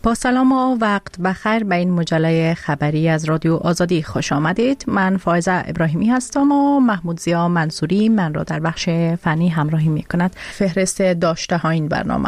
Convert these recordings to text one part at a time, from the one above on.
با سلام و وقت بخیر به این مجله خبری از رادیو آزادی خوش آمدید. من فائزه ابراهیمی هستم و محمود ضیا منصوری من را در بخش فنی همراهی می کند. فهرست داشته ها این برنامه: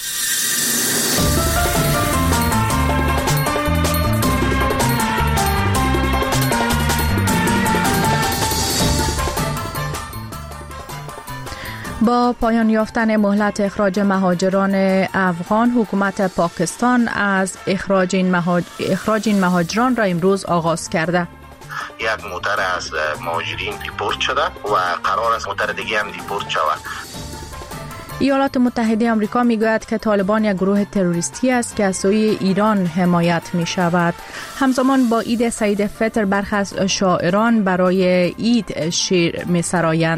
با پایان یافتن مهلت اخراج مهاجران افغان، حکومت پاکستان از اخراج این مهاجران را امروز آغاز کرده. یک موتر از مهاجرین دیپورت شده و قرار است موتر دیگه هم دیپورت شود. ایالات متحده آمریکا میگوید که طالبان یک گروه تروریستی است که از سوی ایران حمایت می شود. همزمان با عید سعید فطر برخی از شاعران برای عید شعر می سرایند.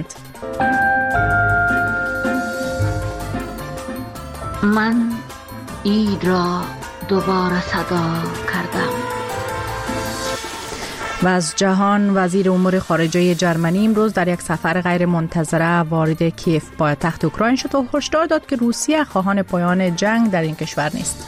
من عید را دوباره صدا کردم. و از جهان، وزیر امور خارجه جرمنی امروز در یک سفر غیر منتظره وارد کیف پایتخت اوکراین شد و هشدار داد که روسیه خواهان پایان جنگ در این کشور نیست.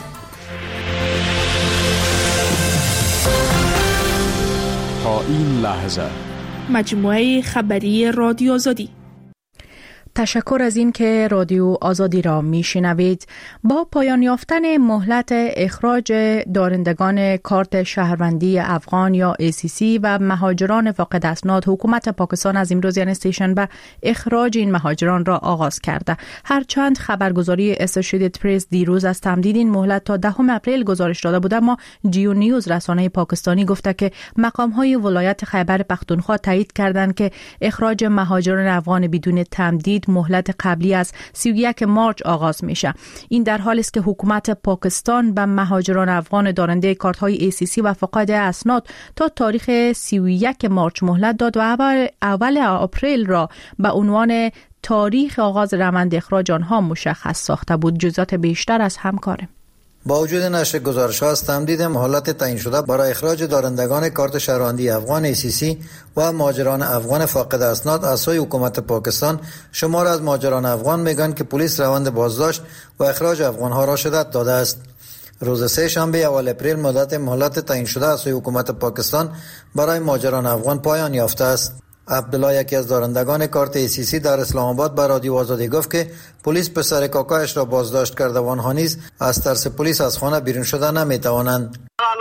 تا این لحظه مجموعه خبری رادیو آزادی. تشکر از این که رادیو آزادی را میشنوید. با پایان یافتن مهلت اخراج دارندگان کارت شهروندی افغان یا ACC و مهاجران فاقد اسناد، حکومت پاکستان از امروز یعنی سه‌شنبه اخراج این مهاجران را آغاز کرده. هرچند خبرگزاری اسوسییتد پرس دیروز از تمدید این مهلت تا 10 اپریل گزارش داده بود، اما جیو نیوز رسانه پاکستانی گفته که مقام‌های ولایت خیبر پختونخوا تایید کردند که اخراج مهاجران افغان بدون تمدید مهلت قبلی از 31 مارچ آغاز میشه. این در حالی است که حکومت پاکستان به مهاجران افغان دارنده کارت‌های ACC و فاقد اسناد تا تاریخ 31 مارچ مهلت داد و اول اپریل را به عنوان تاریخ آغاز روند اخراج آنها مشخص ساخته بود. جزئیات بیشتر از همکارم. با وجود نشر گزارش‌ها از تمدید مهلت تعیین شده برای اخراج دارندگان کارت شهروندی افغان ACC و مهاجران افغان فاقد اسناد از سوی حکومت پاکستان، شمار از مهاجران افغان میگن که پلیس روند بازداشت و اخراج افغان‌ها را شدت داده است. روز سه‌شنبه اول اپریل مدت مهلت تعیین شده از سوی حکومت پاکستان برای مهاجران افغان پایان یافته است. عبدالله، یکی از دارندگان کارت ACC در اسلام آباد، به رادیو آزادی گفت که پلیس پسر کاکایش را بازداشت کرده و آنها نیز از ترس پلیس از خانه بیرون شدن نمیتوانند.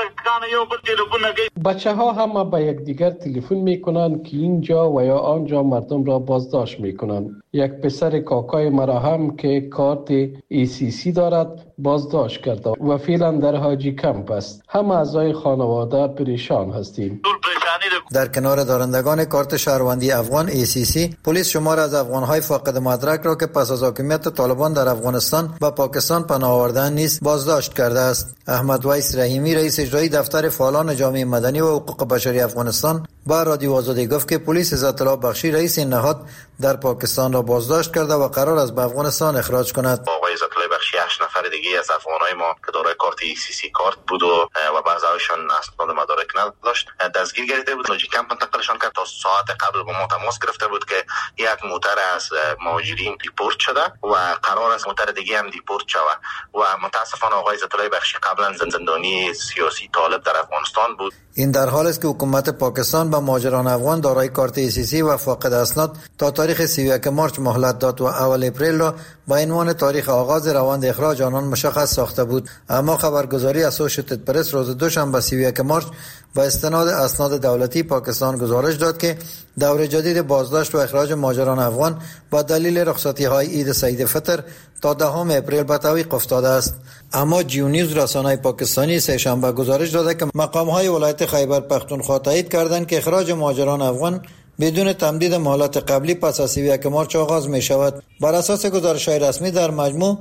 بچه ها هم به یک دیگر تلفن میکنند که اینجا و یا آنجا مردم را بازداشت میکنند. یک پسر کاکای مرا هم که کارت ACC دارد بازداشت کرده و فعلا در حاجی کمپ است. همه اعضای خانواده پریشان هستیم. در کنار دارندگان کارت شهروندی افغان ACC، پلیس شمار از افغان‌های فاقد مدرک را که پس از حاکمیت طالبان در افغانستان و پاکستان پناه آوردند نیز بازداشت کرده است. احمد ویس رحیمی، رئیس اجرایی دفتر فعالان جامعه مدنی و حقوق بشری افغانستان، با رادیو آزادی گفت که پلیس عزت الله بخشی، رئیس این نهاد، در پاکستان را بازداشت کرده و قرار است به افغانستان اخراج کند. آقای عزت الله بخشی 8 نفر دیگه از افغانای ما که دارای کارت ACC کارت بود و بعضی‌هاشون اسناد مدارک نداشت دستگیر گرفته بود. حاجی کمپ منتقلشان کرد. تا ساعت قبل با ما تماس گرفته بود که یک موتر از مهاجرین دیپورت شده و قرار است موتر دیگه هم دیپورت شود و متاسفانه آقای عزت الله بخشی قبلا زندانی سیاسی طالب در افغانستان بود. این در حالی است که حکومت پاکستان به مهاجران افغان دارای کارت ACC و فاقد اسناد تا تاریخ 31 مارچ مهلت داد و اول اپریل را به عنوان تاریخ آغاز روند اخراج آنان مشخص ساخته بود. اما خبرگزاری اسوسییتد پرس روز دوشنبه 31 مارچ و استناد اسناد دولتی پاکستان گزارش داد که دور جدید بازداشت و اخراج مهاجران افغان با دلیل رخصتی‌های عید سعید فطر تا 10 اپریل به تعویق افتاده است. اما جیو نیوز رسانه پاکستانی سه‌شنبه گزارش داده که مقام‌های ولایت خیبر پختونخوا تایید کردند که اخراج مهاجران افغان بدون تمدید مهلت قبلی پس از 31 مارچ آغاز می شود. بر اساس گزارش‌های رسمی در مجموع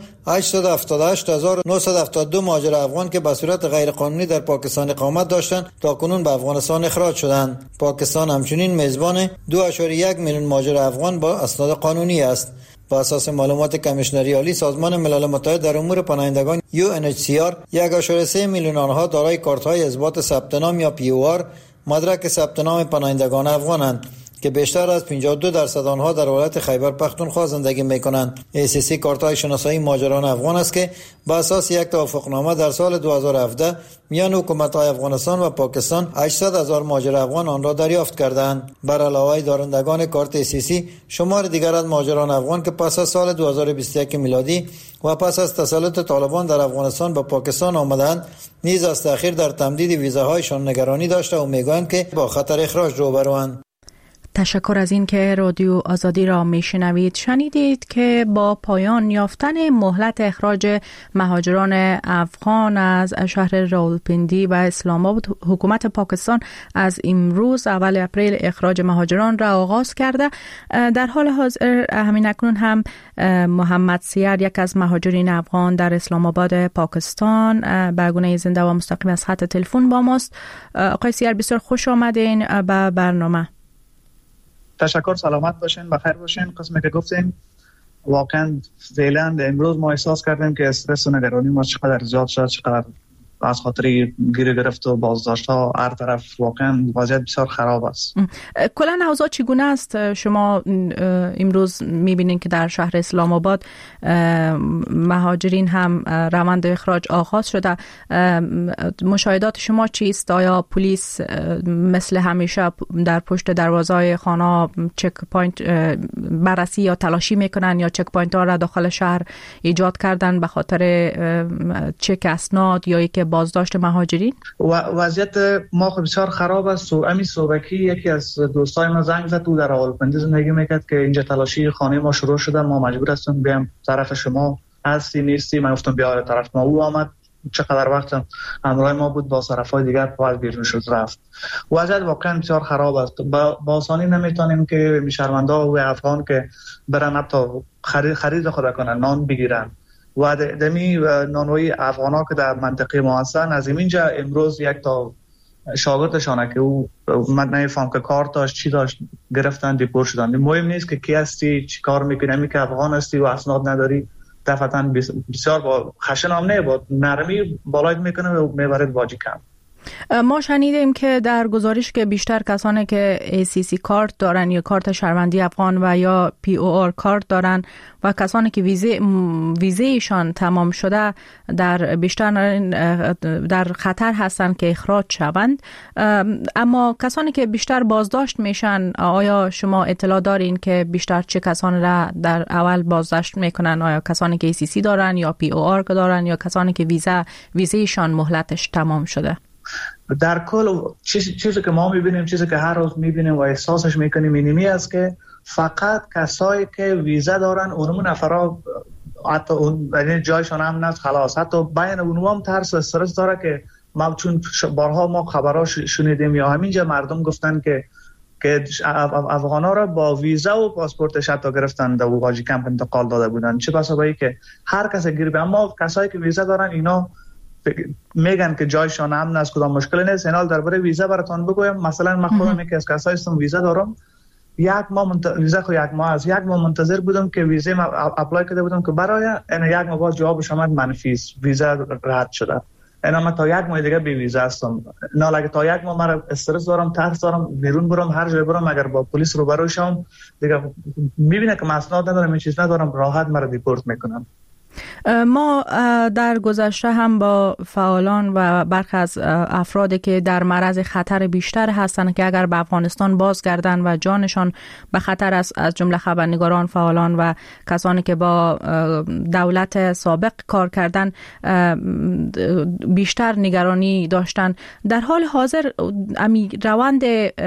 878972 مهاجر افغان که به صورت غیرقانونی در پاکستان اقامت داشتند تاکنون به افغانستان اخراج شدند. پاکستان همچنین میزبان 2.1 میلیون مهاجر افغان با اسناد قانونی است. بر اساس معلومات کمیشنری عالی سازمان ملل متحد در امور پناهندگان UNHCR 1.3 میلیون آنها دارای کارت‌های اثبات ثبت نام یا POR مدرک ثبت نام پناهندگان افغانند که بیشتر از 52% آنها در ولایت خیبر پختونخوا زندگی میکنند. ACC کارت‌های شناسایی مهاجران افغان است که با اساس یک توافقنامه در سال 2017 میان حکومت‌های افغانستان و پاکستان 800,000 مهاجر افغان آن را دریافت کردند. بر علاوه دارندگان کارت ACC، شمار دیگر از مهاجران افغان که پس از سال 2021 میلادی و پس از تسلط طالبان در افغانستان به پاکستان آمدند نیز از تأخیر در تمدید ویزاهایشان نگرانی داشته و میگویند که با خطر اخراج روبروند. تشکر از این که رادیو آزادی را میشنوید. شنیدید که با پایان یافتن مهلت اخراج مهاجران افغان از شهر راولپندی و اسلام آباد، حکومت پاکستان از امروز اول اپریل اخراج مهاجران را آغاز کرده. در حال حاضر همین اکنون هم محمد سیر، یک از مهاجرین افغان در اسلام آباد پاکستان، به گونه زنده و مستقیم از خط تلفن با ماست. آقای سیر، بسیار خوش آمدین به برنامه. تشکر، سلامت باشین، بخیر باشین. قسمی که گفتین واقعا فعلا امروز ما احساس کردیم که استرس و نگرانی ما چقدر زیاد شد، چقدر از خاطر گیر گرفت و بازداشت ها هر طرف واقعا وضعیت بسیار خراب است. کلا اوضاع چگونه است؟ شما امروز میبینین که در شهر اسلام آباد مهاجرین هم روند اخراج آغاز شده. مشاهدات شما چیست؟ آیا پلیس مثل همیشه در پشت دروازه‌های خانه چک پوینت بررسی یا تلاشی میکنن یا چک پوینت ها را داخل شهر ایجاد کردن به خاطر چک اسناد یا اینکه بازداشت مهاجرین؟ وضعیت ما بسیار خراب است. و امی صوبکی یکی از دوستای ما زنگ زد، او در راولپندی زندگی میکرد که اینجا تلاشی خانه ما شروع شده، ما مجبور هستیم بیام طرف شما، هستی نیستی؟ من گفتم بیا طرف ما. او آمد، چقدر وقت همراه ما بود، با طرفای دیگر پاس بیرون شد رفت. وضعیت واقعا بسیار خراب است. با آسانی نمیتونیم که شهروندا و افغان که برن حتی خرید خود کنن، نان بگیرن و دمی نانوی افغانا که در منطقه ما هستن. از اینجا امروز یک تا شاگردشانه که او من نمیفهم که کار داشت چی داشت گرفتن دیپورت شدن. مهم نیست که کی هستی، چی کار میکنی، می که افغان هستی و اسناد نداری دفعتاً بسیار با خشن هم نه، با نرمی بالایت میکنه و میبرد باجی کم. ما شنیدیم که در گزارش که بیشتر کسانی که ACC کارت دارن یا کارت شهروندی افغان و یا POR کارت دارن و کسانی که ویزهشان تمام شده در بیشتر در خطر هستند که اخراج شوند. اما کسانی که بیشتر بازداشت میشن، آیا شما اطلاع دارین که بیشتر چه کسانی را در اول بازداشت میکنن؟ آیا کسانی که ACC دارن یا POR دارن یا کسانی که ویزهشان مهلتش تمام شده؟ در کل چیزی که ما میبینیم، چیزی که هر روز میبینیم و احساسش میکنیم اینمی است که فقط کسایی که ویزا دارن اونمون نفرها حتی اون جایشان هم نست خلاص، حتی بین اونم هم ترس و استرس داره که ما چون بارها ما خبراش شنیدیم یا همینجا مردم گفتن که افغانا را با ویزا و پاسپورتش حتی گرفتن و واجی کمپ انتقال داده بودن. چه بسا بایی که هر کس گیر به، اما کسایی که ویزا دارن اینا میگن که جایشان امن است، کدام مشکلی نیست. اینال درباره ویزا براتون بگویم. مثلا من خودم یکی از کسایی هستم ویزا دارم، یک ماه منتظر بودم که ویزا ما اپلای کرده بودم که برای این یک ماه بعد جوابش آمد منفی است، ویزا رد شده. اینا من تا یک ماه دیگه بی ویزا هستم. نه اگه تا یک ماه من استرس دارم، ترس دارم، بیرون برم هر جای برم اگر با پلیس روبرو شم دیگه میبینه که اسناد ندارم، این چیز ندارم، راحت مرا دیپورت میکنن. ما در گذشته هم با فعالان و برخی از افرادی که در معرض خطر بیشتر هستند که اگر به افغانستان بازگردن و جانشان به خطر است، از جمله خبرنگاران، فعالان و کسانی که با دولت سابق کار کردن، بیشتر نگرانی داشتن. در حال حاضر روند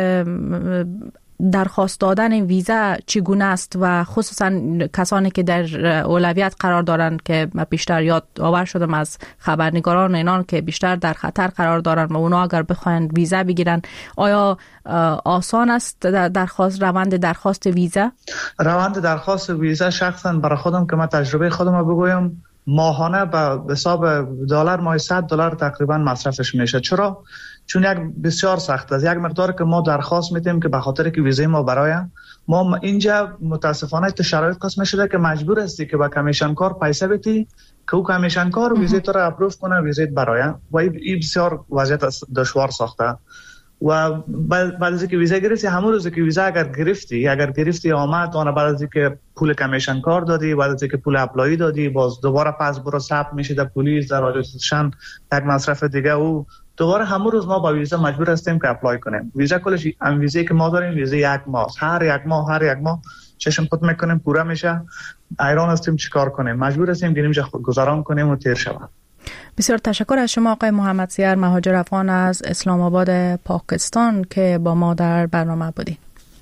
درخواست دادن ویزا چگونه است و خصوصا کسانی که در اولویت قرار دارند که بیشتر یاد آور شدم از خبرنگاران اینان که بیشتر در خطر قرار دارند و اونا اگر بخواین ویزا بگیرن، آیا آسان است روند درخواست ویزا؟ روند درخواست ویزا شخصا برای خودم که من تجربه خودم رو بگویم، ماهانه به حساب دلار ماهی $100 تقریبا مصرفش میشه. چرا؟ چون یک بسیار سخت است. یک مقدار که ما درخواست میدیم که به خاطر که ویزای ما برای ما اینجا متاسفانه تو شرایط قسم شده که مجبور هستی که با کمیشن کار پیسه بدی که او کمیشن کار ویزای تو را اپروف کنه، ویزای برای و این بسیار وضعیت دشوار ساخته. و بعد از اینکه ویزا گرفتی، همون روز که ویزا اگر گرفتی آمد، اون بعد از اینکه پول کمیشن کار دادی، بعد از اینکه پول اپلای دادی، باز دوباره پس برو ثبت میشی در پلیس، در راجستشن، یک مصرف دیگه، او دوباره همون روز ما با ویزا مجبور هستیم که اپلای کنیم. ویزا کلش هم ویزایی که ما داریم ویزا 1 ماه، هر یک ماه چشم خود میکنیم پوره میشه. ایران هستیم چیکار کنیم؟ مجبور هستیم که اینجا گذران کنیم و تیر شود. بسیار تشکر از شما آقای محمد سیر، مهاجر افغان از اسلام آباد پاکستان که با ما در برنامه بودید.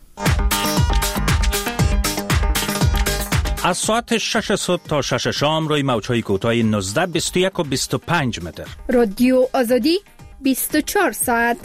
از ساعت 6 صبح تا 6 شام روی موج‌های کوتاه 19، 21 و 25 متر. رادیو آزادی 24 ساعت.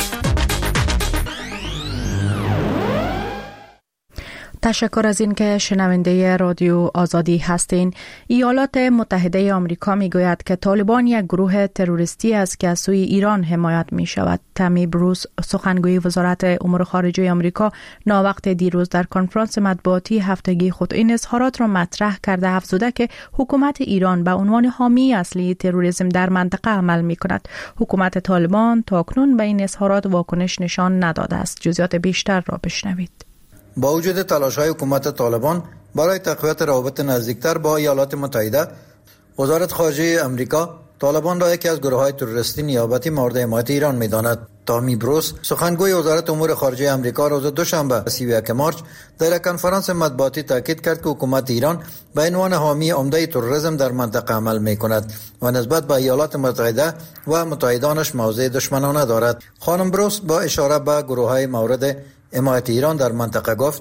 تشکر از این که شنونده رادیو آزادی هستین. ایالات متحده آمریکا می گوید که طالبان یک گروه تروریستی است که از سوی ایران حمایت می شود. تامی بروس، سخنگوی وزارت امور خارجه آمریکا، ناوقت دیروز در کنفرانس مطبوعاتی هفتگی خود این اظهارات را مطرح کرده، افزوده که حکومت ایران به عنوان حامی اصلی تروریسم در منطقه عمل می کند. حکومت طالبان تاکنون به این اظهارات واکنش نشان نداده است. جزئیات بیشتر را بشنوید. با وجود تلاش‌های حکومت طالبان برای تقویت روابط نزدیکتر با ایالات متحده، وزارت خارجه آمریکا طالبان را یکی از گروه‌های تروریستی نیابتی مورد حمایت ایران می‌داند. تامی بروس، سخنگوی وزارت امور خارجه آمریکا، روز دوشنبه 31 مارس در کنفرانس مطبوعاتی تاکید کرد که حکومت ایران به عنوان حامی عمده تروریسم در منطقه عمل می‌کند و نسبت به ایالات متحده و متحدانش موضع دشمنانه دارد. خانم بروس با اشاره به گروه‌های مورد حمایت ایران در منطقه گفت: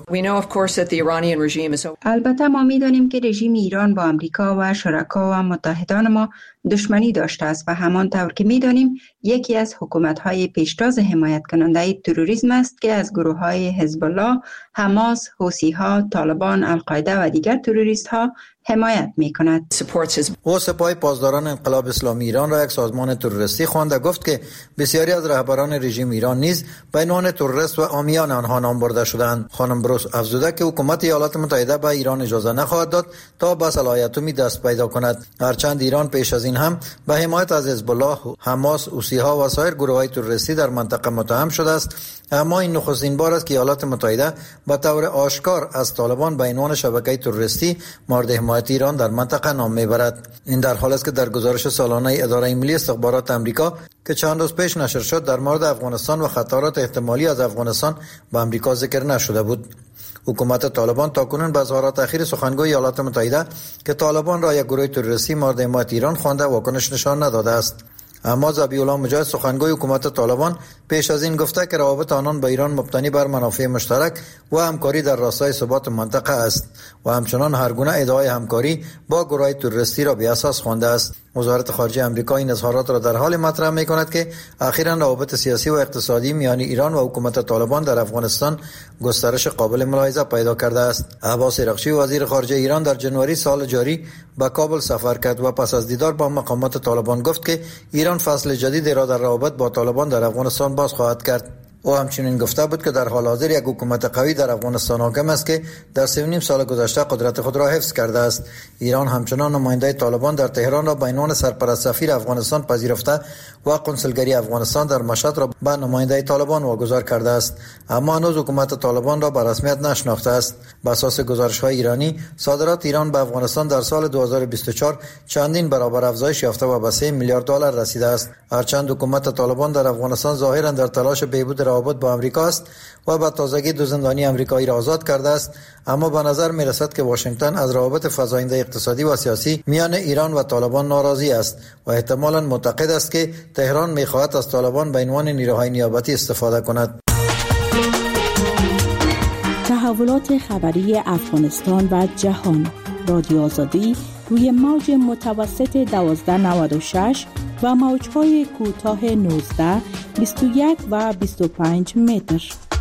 البته ما می‌دانیم که رژیم ایران با آمریکا و شرکا و متحدان ما دشمنی داشته است و همانطور که می‌دانیم یکی از حکومت‌های پیشتاز حمایت کننده تروریسم است که از گروه‌های حزب الله، حماس، حوثی‌ها، طالبان، القاعده و دیگر تروریست‌ها حمایت می‌کند. او سپاه پاسداران انقلاب اسلامی ایران را یک سازمان تروریستی خوانده، گفت که بسیاری از رهبران رژیم ایران نیز به عنوان تروریست و حامیان آنها نام برده شدند. خانم بروس افزوده که حکومت ایالات متحده به ایران اجازه نخواهد داد تا به صلاحیت‌اتمی دست پیدا کند، هرچند ایران پیش از این هم به حمایت از حزب الله، حماس، حوثی‌ها و سایر گروه‌های تروریستی در منطقه متهم شده است. اما این نخستین بار است که ایالات متحده به طور آشکار از طالبان به عنوان شبکه تروریستی مورد حمایت ایران در منطقه نام میبرد. این در حالی است که در گزارش سالانه اداره ملی استخبارات آمریکا که چند روز پیش نشر شد در مورد افغانستان و خطرات احتمالی از افغانستان به آمریکا ذکر نشده بود. حکومت طالبان تاکنون به اظهارات اخیر سخنگوی ایالات متحده که طالبان را یک گروه تروریستی مورد حمایت ایران خوانده واکنش نشان نداده است. اما ذبیح الله مجاهد، سخنگوی حکومت طالبان، پیش از این گفته که روابط آنان با ایران مبتنی بر منافع مشترک و همکاری در راستای ثبات منطقه است و همچنان هر گونه ادعای همکاری با گروه تروریستی را بی اساس خوانده است. وزارت خارجه آمریکا این اظهارات را در حال مطرح می‌کند که اخیراً روابط سیاسی و اقتصادی میان ایران و حکومت طالبان در افغانستان گسترش قابل ملاحظه پیدا کرده است. عباس رخشی، وزیر خارجه ایران، در جنوری سال جاری به کابل سفر کرد و پس از دیدار با مقامات طالبان گفت که ایران فصل جدیدی را در روابط با طالبان در افغانستان باز خواهد کرد. او همچنین گفته بود که در حال حاضر یک حکومت قوی در افغانستان حاکم است که در 3.5 سال گذشته قدرت خود را حفظ کرده است. ایران همچنان نماینده طالبان در تهران را به عنوان سرپرست سفیر افغانستان پذیرفته و قنصلگری افغانستان در مشهد را به نماینده طالبان واگذار کرده است، اما هنوز حکومت طالبان را به رسمیت نشناخته است. بر اساس گزارش‌های ایرانی، صادرات ایران به افغانستان در سال 2024 چندین برابر افزایش یافته و به 3 میلیارد دلار رسیده است. هرچند حکومت طالبان در افغانستان ظاهراً در تلاش بهبود روابط با آمریکا است و به تازگی 2 زندانی آمریکایی را آزاد کرده است، اما به نظر می رسد که واشنگتن از روابط فزاینده اقتصادی و سیاسی میان ایران و طالبان ناراضی است و احتمالاً معتقد است که تهران می خواهد از طالبان به عنوان نیروهای نیابتی استفاده کند. تحولات خبری افغانستان و جهان. رادیو آزادی روی موج متوسط 1296 و موج‌های کوتاه 19، 21 و 25 متر.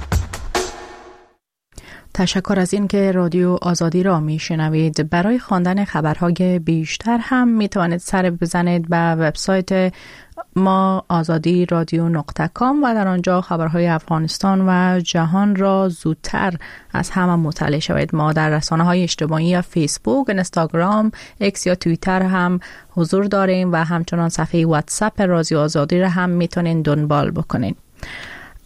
تشکر از این که رادیو آزادی را میشنوید. برای خواندن خبرهای بیشتر هم میتوانید سر بزنید به وبسایت ما azadiradio.com و در آنجا خبرهای افغانستان و جهان را زودتر از همه مطلع شوید. ما در رسانه‌های اجتماعی یا فیسبوک، اینستاگرام، اکس یا توییتر هم حضور داریم و همچنان صفحه واتساپ رادیو آزادی را هم میتونید دنبال بکنید.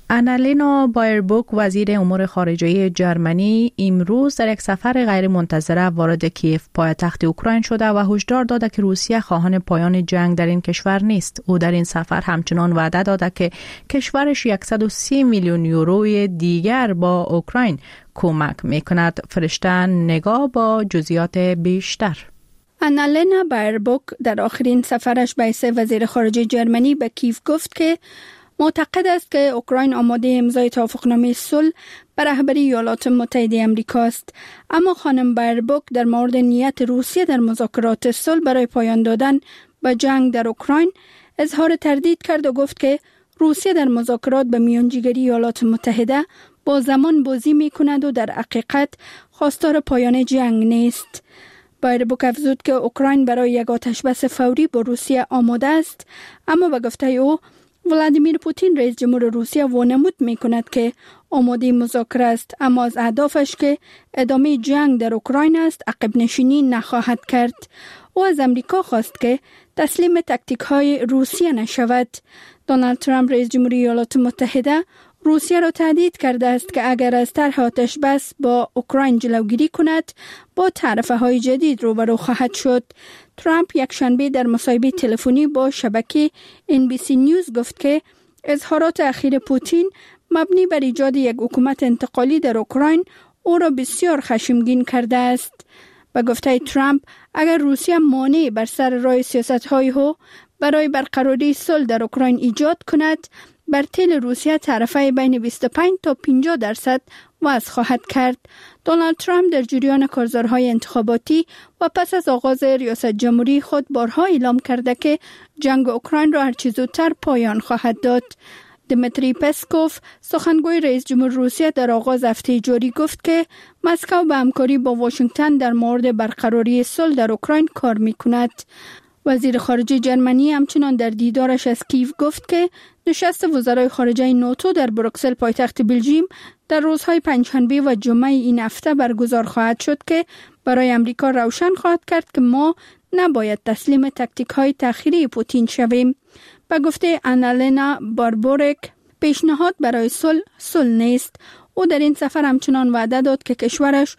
آنالینا بایربوک وزیر امور خارجه جرمنی امروز در یک سفر غیر منتظره وارد کیف پایتخت اوکراین شده و هشدار داده که روسیه خواهان پایان جنگ در این کشور نیست. او در این سفر همچنان وعده داده که کشورش 130 میلیون یورو دیگر با اوکراین کمک میکند. فرشته نگاه با جزئیات بیشتر. آنالینا بایربوک در آخرین سفرش به حیث وزیر خارجه جرمنی به کیف گفت که معتقد است که اوکراین آماده امضای توافقنامه صلح به رهبری ایالات متحده آمریکا است. اما خانم بایربوک در مورد نیت روسیه در مذاکرات صلح برای پایان دادن به جنگ در اوکراین اظهار تردید کرد و گفت که روسیه در مذاکرات به میانجیگری ایالات متحده با زمان بازی می کند و در حقیقت خواستار پایان جنگ نیست. بایربوک افزود که اوکراین برای یک آتشبس فوری با روسیه آماده است، اما به گفته او ولادیمیر پوتین رئیس جمهور روسیه وانمود می کند که آماده مذاکره است، اما از اهدافش که ادامه جنگ در اوکراین است عقب نشینی نخواهد کرد. او از امریکا خواست که تسلیم تاکتیک های روسیه نشود. دونالد ترامپ رئیس جمهوری ایالات متحده روسیه را تهدید کرده است که اگر از طرح آتش بس با اوکراین جلوگیری کند با تعرفه های جدید روبرو خواهد شد. ترامپ یک شنبه در مصاحبه تلفنی با شبکه NBC نیوز گفت که اظهارات اخیر پوتین مبنی بر ایجاد یک حکومت انتقالی در اوکراین او را بسیار خشمگین کرده است. به گفته ترامپ اگر روسیه مانع بر سر راه سیاست‌های او برای برقراری صلح در اوکراین ایجاد کند، بر تیل روسیه تعرفه بین 25 تا 50% وضع خواهد کرد. دونالد ترامپ در جریان کارزارهای انتخاباتی و پس از آغاز ریاست جمهوری خود بارها اعلام کرده که جنگ اوکراین را هرچه زودتر پایان خواهد داد. دمیتری پسکوف سخنگوی رئیس جمهور روسیه در آغاز هفته جاری گفت که مسکو به همکاری با واشنگتن در مورد برقراری صلح در اوکراین کار می‌کند. وزیر خارجه جرمنی همچنان در دیدارش از کیف گفت که نشست وزرای خارجه ناتو در بروکسل پایتخت بلژیم در روزهای پنجشنبه و جمعه این هفته برگزار خواهد شد که برای امریکا روشن خواهد کرد که ما نباید تسلیم تاکتیک های تأخیری پوتین شویم. به گفته آنالینا بایربوک پیشنهاد برای صلح نیست. او در این سفر همچنان وعده داد که کشورش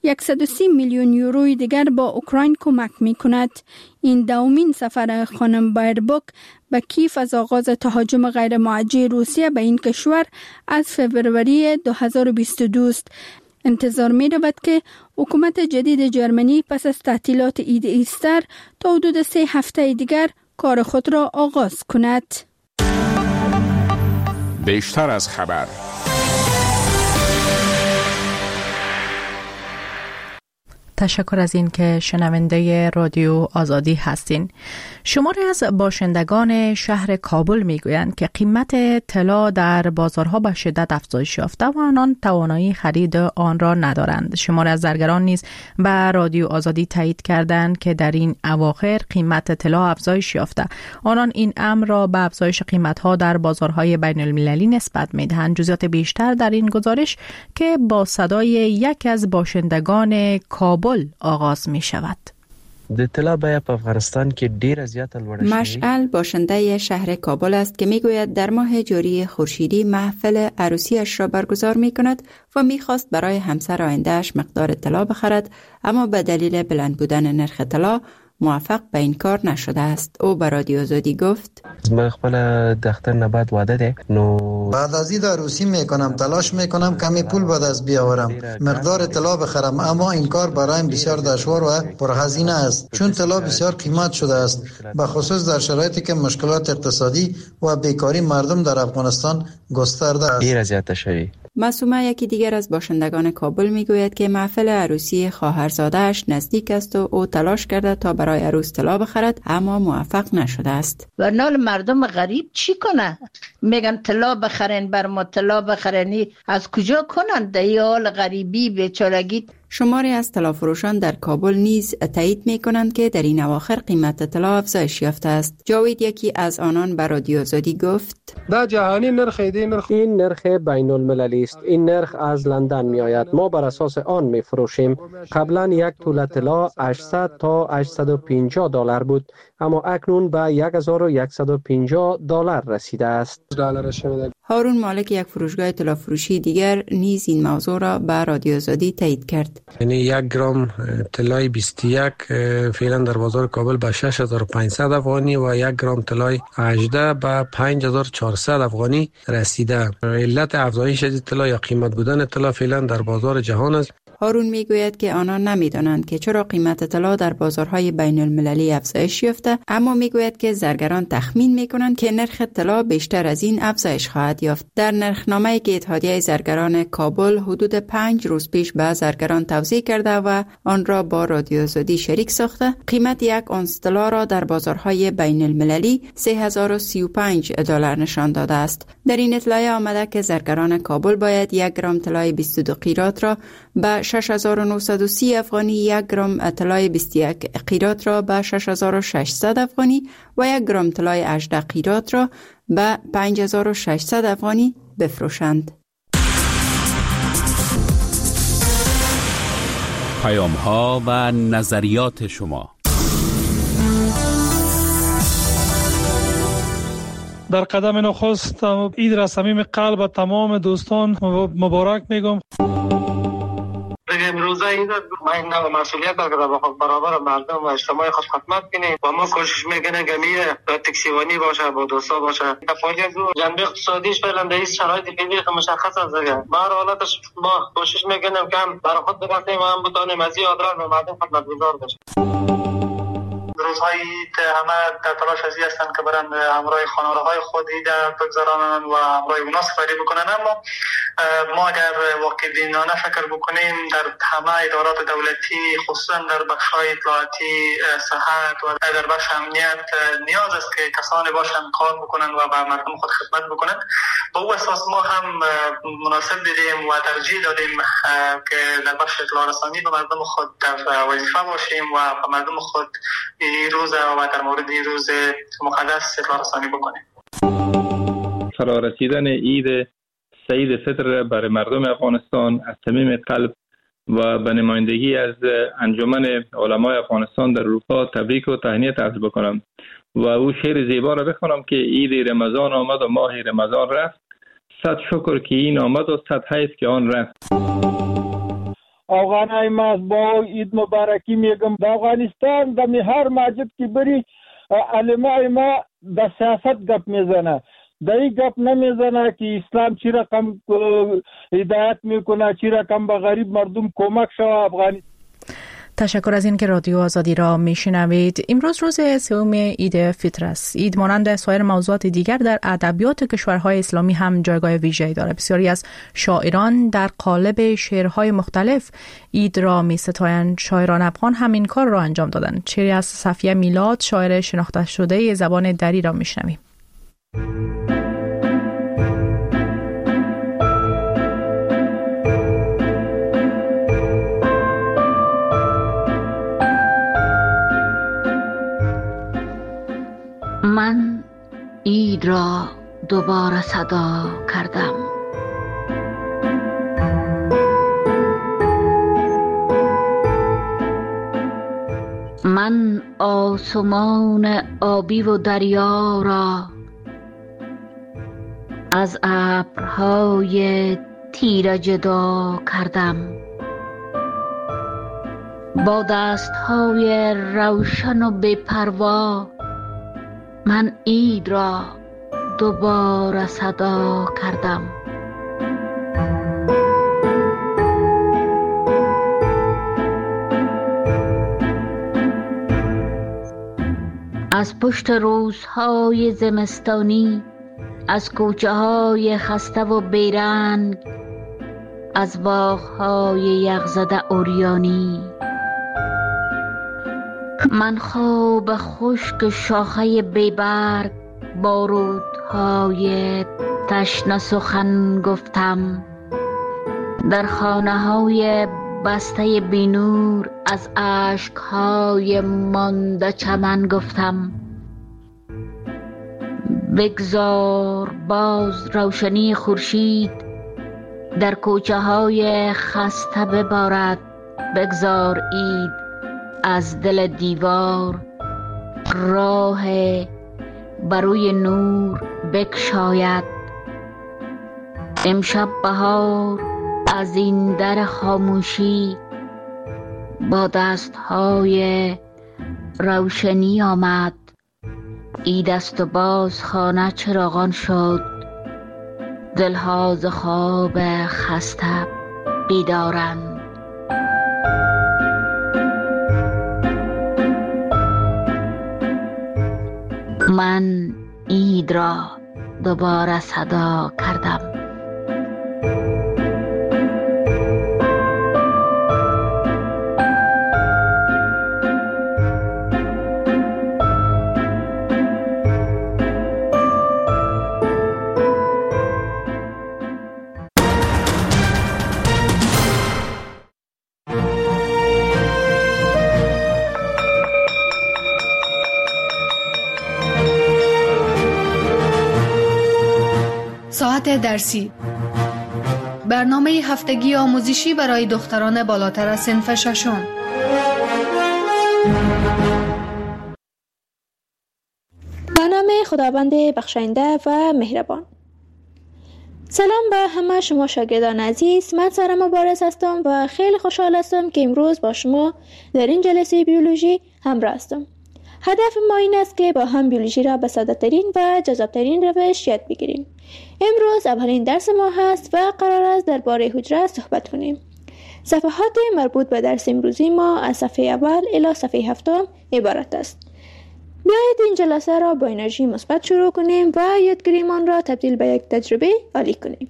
130 میلیون یوروی دیگر با اوکراین کمک می کند. این دومین سفر خانم بایربوک به کیف از آغاز تهاجم غیر موجه روسیه به این کشور از فوریه 2022 است. انتظار می رود که حکومت جدید جرمنی پس از تعطیلات عید ایستر تا حدود 3 هفته دیگر کار خود را آغاز کند. بیشتر از خبر. تشکر از این که شنونده رادیو آزادی هستین. شماری از باشندگان شهر کابل میگویند که قیمت طلا در بازارها به شدت افزایش یافته و آنان توانایی خرید آن را ندارند. شماری از زرگران نیز به رادیو آزادی تایید کردند که در این اواخر قیمت طلا افزایش یافته. آنان این امر را به افزایش قیمت‌ها در بازارهای بین المللی نسبت می‌دهند. جزئیات بیشتر در این گزارش که با صدای یک از باشندگان کابل آغاز می شود. د طلا بیه په افغانستان کې ډیره زیاته لوړه شوې. مشعل باشنده شهر کابل است که میگوید در ماه جاری خورشیدی محفل عروسیش را برگزار می کند و میخواست برای همسر آیندهش مقدار طلا بخرد، اما به دلیل بلند بودن نرخ طلا موفق به این کار نشده است. او به رادیو آزادی گفت من خپل د اختر نه بعد واده ده، نو بعد از این عروسی میکنم، تلاش میکنم کمی پول به دست بیاورم، مقدار طلا بخرم، اما این کار برایم بسیار دشوار و پرهزینه است چون طلا بسیار قیمت شده است، به خصوص در شرایطی که مشکلات اقتصادی و بیکاری مردم در افغانستان گسترده است. ډیره زیاته شوی. معصومه یکی دیگر از باشندگان کابل میگوید که محفل عروسی خواهرزاده‌اش نزدیک است و او تلاش کرده تا برای عروس طلا بخرد اما موفق نشده است. ورنال مردم غریب چی کنه؟ میگن طلا بخرین، بر ما طلا بخرینی از کجا کنن؟ در این حال غریبی بیچارگی. شماری از طلافروشان در کابل نیز تایید می‌کنند که در این اواخر قیمت طلا افزایش یافته است. جاوید یکی از آنان به رادیو آزادی گفت دا جهانی نرخ این نرخ بین المللی است. این نرخ از لندن می آید. ما بر اساس آن می فروشیم. قبلا یک توله طلا 800 تا 850 دلار بود، اما اکنون به 1150 دلار رسیده است. هارون مالک، یک فروشگاه طلا فروشی دیگر، نیز این موضوع را به رادیو آزادی تایید کرد. یعنی 1 گرم طلای 21 فعلا در بازار کابل به 6500 افغانی و 1 گرم طلای 18 به 5400 افغانی رسیده. علت افزایش شدید طلا یا قیمت بودن طلا فعلا در بازار جهان است. هارون میگوید که آنها نمیدانند که چرا قیمت طلا در بازارهای بین المللی افزایش یافته، اما میگوید که زرگران تخمین میکنند که نرخ طلا بیشتر از این افزایش خواهد یافت. در نرخنامه‌ای که اتحادیه زرگران کابل حدود 5 روز پیش به زرگران توضیح کرده و آن را با رادیو آزادی شریک ساخته، قیمت 1 اونس طلا را در بازارهای بین المللی 3035 دلار نشان داده است. در این اطلاعیه آمده که زرگران کابل باید 1 گرم طلای 22 قیرات را به 6930 افغانی، 1 گرم طلای 21 قیرات را به 6600 افغانی و 1 گرم طلای 18 قیرات را به 5600 افغانی بفروشند. پیام‌ها و نظریات شما. در قدم نخست عید را صمیم قلب تمام دوستان مبارک میگم. امروزه عید ما نوع مسئولیت داریم برابر مردم و اجتماع خود خدمت کنیم و ما کوشش میکنیم که تکسیوانی باشه، با دوستا باشه. فعالیت جنبه اقتصادیش فعلا در این شرایط فعلی مشخص است دیگه. ما حالتش ما کوشش میکنیم که هم برای خود بگذاریم و هم بتونیم از این آدرس به مردم خدمتگزار باشیم. روزهای عید همه در تلاش از این هستند که برن همراه خانواده‌های خود عید بگذرانند و همراه اونا سفری بکنن، اما ما اگر واقع بینانه فکر بکنیم در همه ادارات دولتی، خصوصا در بخش‌های اطلاعاتی، صحت و در بخش امنیت نیاز است که کسانی باشند کار بکنن و به مردم خود خدمت بکنن. با او اساس ما هم مناسب دیدیم و ترجیح دادیم که در بخش اطلاع رسانی به مردم خود در وظیفه باشیم و به مردم خود این روز و در مورد این روز مقدس اطلاع رسانی بکنیم. فرارسیدن عید سعید فطر برای مردم افغانستان از صمیم قلب و به نمایندگی از انجمن علمای افغانستان در اروپا تبریک و تهنیت عرض بکنم و او شعر زیبا را بخوانم که عید رمضان آمد و ماه رمضان رفت، صد شکر که این آمد و صد حیف که آن رفت. افغانای ما با عید مبارکی میگم. در افغانستان در هر مسجد که بری علمای ما در سیاست گپ میزنه، در این گپ نمیزنه که اسلام چی رقم هدایت میکنه، چی رقم به غریب مردم کمک شوه. افغانستان تشکر از این که رادیو آزادی را میشنوید. امروز روز سوم عید فطر است. عید مانند سایر موضوعات دیگر در ادبیات کشورهای اسلامی هم جایگاه ویژه‌ای دارد. بسیاری از شاعران در قالب شعرهای مختلف عید را می‌ستایند. شاعران افغان هم این کار را انجام دادند. شعری از صفیه میلاد، شاعر شناخته شده زبان دری را میشنویم. من عید را دوباره صدا کردم. من آسمان آبی و دریا را از ابرهای تیره جدا کردم. با دستهای روشن و بی‌پروا من عید را دوباره صدا کردم. از پشت روزهای زمستانی، از کوچه های خسته و بیرنگ، از باغهای یخزده عریانی، من خواب خشک شاخه بیبرگ با رودهای تشنه سخن گفتم. در خانه های بسته بینور از اشکهای مانده چمن گفتم. بگذار باز روشنی خورشید در کوچه های خسته ببارد. بگذار عید از دل دیوار راه بروی نور بکشاید. امشب بهار از این در خاموشی با دستهای روشنی آمد. عید است و باز خانه چراغان شد، دلها ز خواب خسته بیدارند. من عید را دوباره صدا کردم. ساعت درسی، برنامه هفتگی آموزشی برای دختران بالاتر از صنف ششم. به نام خداوند بخشاینده و مهربان. سلام به همه شما شاگردان عزیز. من سارا مبارز هستم و خیلی خوشحال هستم که امروز با شما در این جلسه بیولوژی همراه هستم. هدف ما این است که با هم بیولوژی را به ساده‌ترین و جذاب‌ترین روش یاد بگیریم. امروز اولین درس ما هست و قرار است درباره حجره صحبت کنیم. صفحات مربوط به درس امروزی ما از صفحه اول الی صفحه 7 عبارت است. بیایید این جلسه را با انرژی مثبت شروع کنیم و یادگیریمان را تبدیل به یک تجربه عالی کنیم.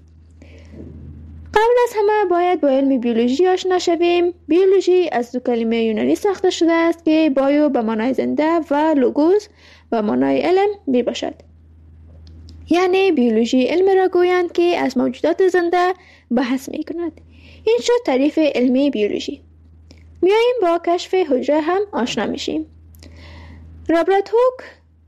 قبل از همه باید با علم بیولوژی آشنا شویم. بیولوژی از دو کلمه یونانی ساخته شده است که بایو به معنای زنده و لوگوس به معنای علم می باشد. یعنی بیولوژی علم را گویند که از موجودات زنده بحث می کند. این شد تعریف علمی بیولوژی. میاییم با کشف حجره هم آشنا میشیم. رابرت هوک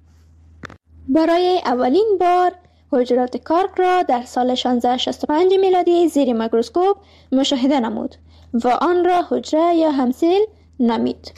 برای اولین بار حجرات کارک را در سال 1665 میلادی زیر میکروسکوپ مشاهده نمود و آن را حجره یا همسیل نامید.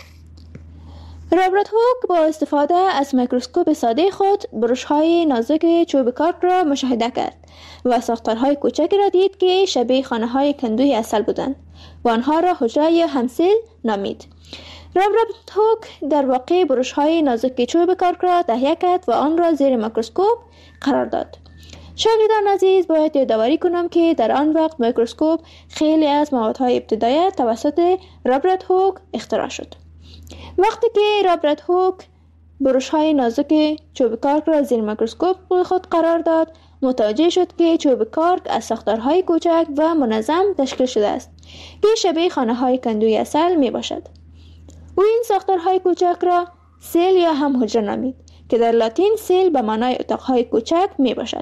رابرت هوک با استفاده از میکروسکوپ ساده خود برش‌های نازک چوب کارک را مشاهده کرد و ساختارهای کوچکی را دید که شبیه خانه‌های کندوی عسل بودند و آنها را حجره یا همسیل نامید. رابرت هوک در واقع برش‌های نازک چوب کارک را تهیه کرد و آن را زیر میکروسکوپ قرار داد. شاگردان عزیز، باید یادآوری کنم که در آن وقت میکروسکوپ خیلی از موادهای ابتدایی توسط رابرت هوک اختراع شد. وقتی که رابرت هوک برش‌های نازک چوب کارک را زیر میکروسکوپ خود قرار داد، متوجه شد که چوب کارک از ساختارهای کوچک و منظم تشکیل شده است که شبیه خانه‌های کندوی عسل می باشد. او این ساختارهای کوچک را سیل یا هم حجره نامید که در لاتین سیل به معنای اتاقهای کوچک می باشد.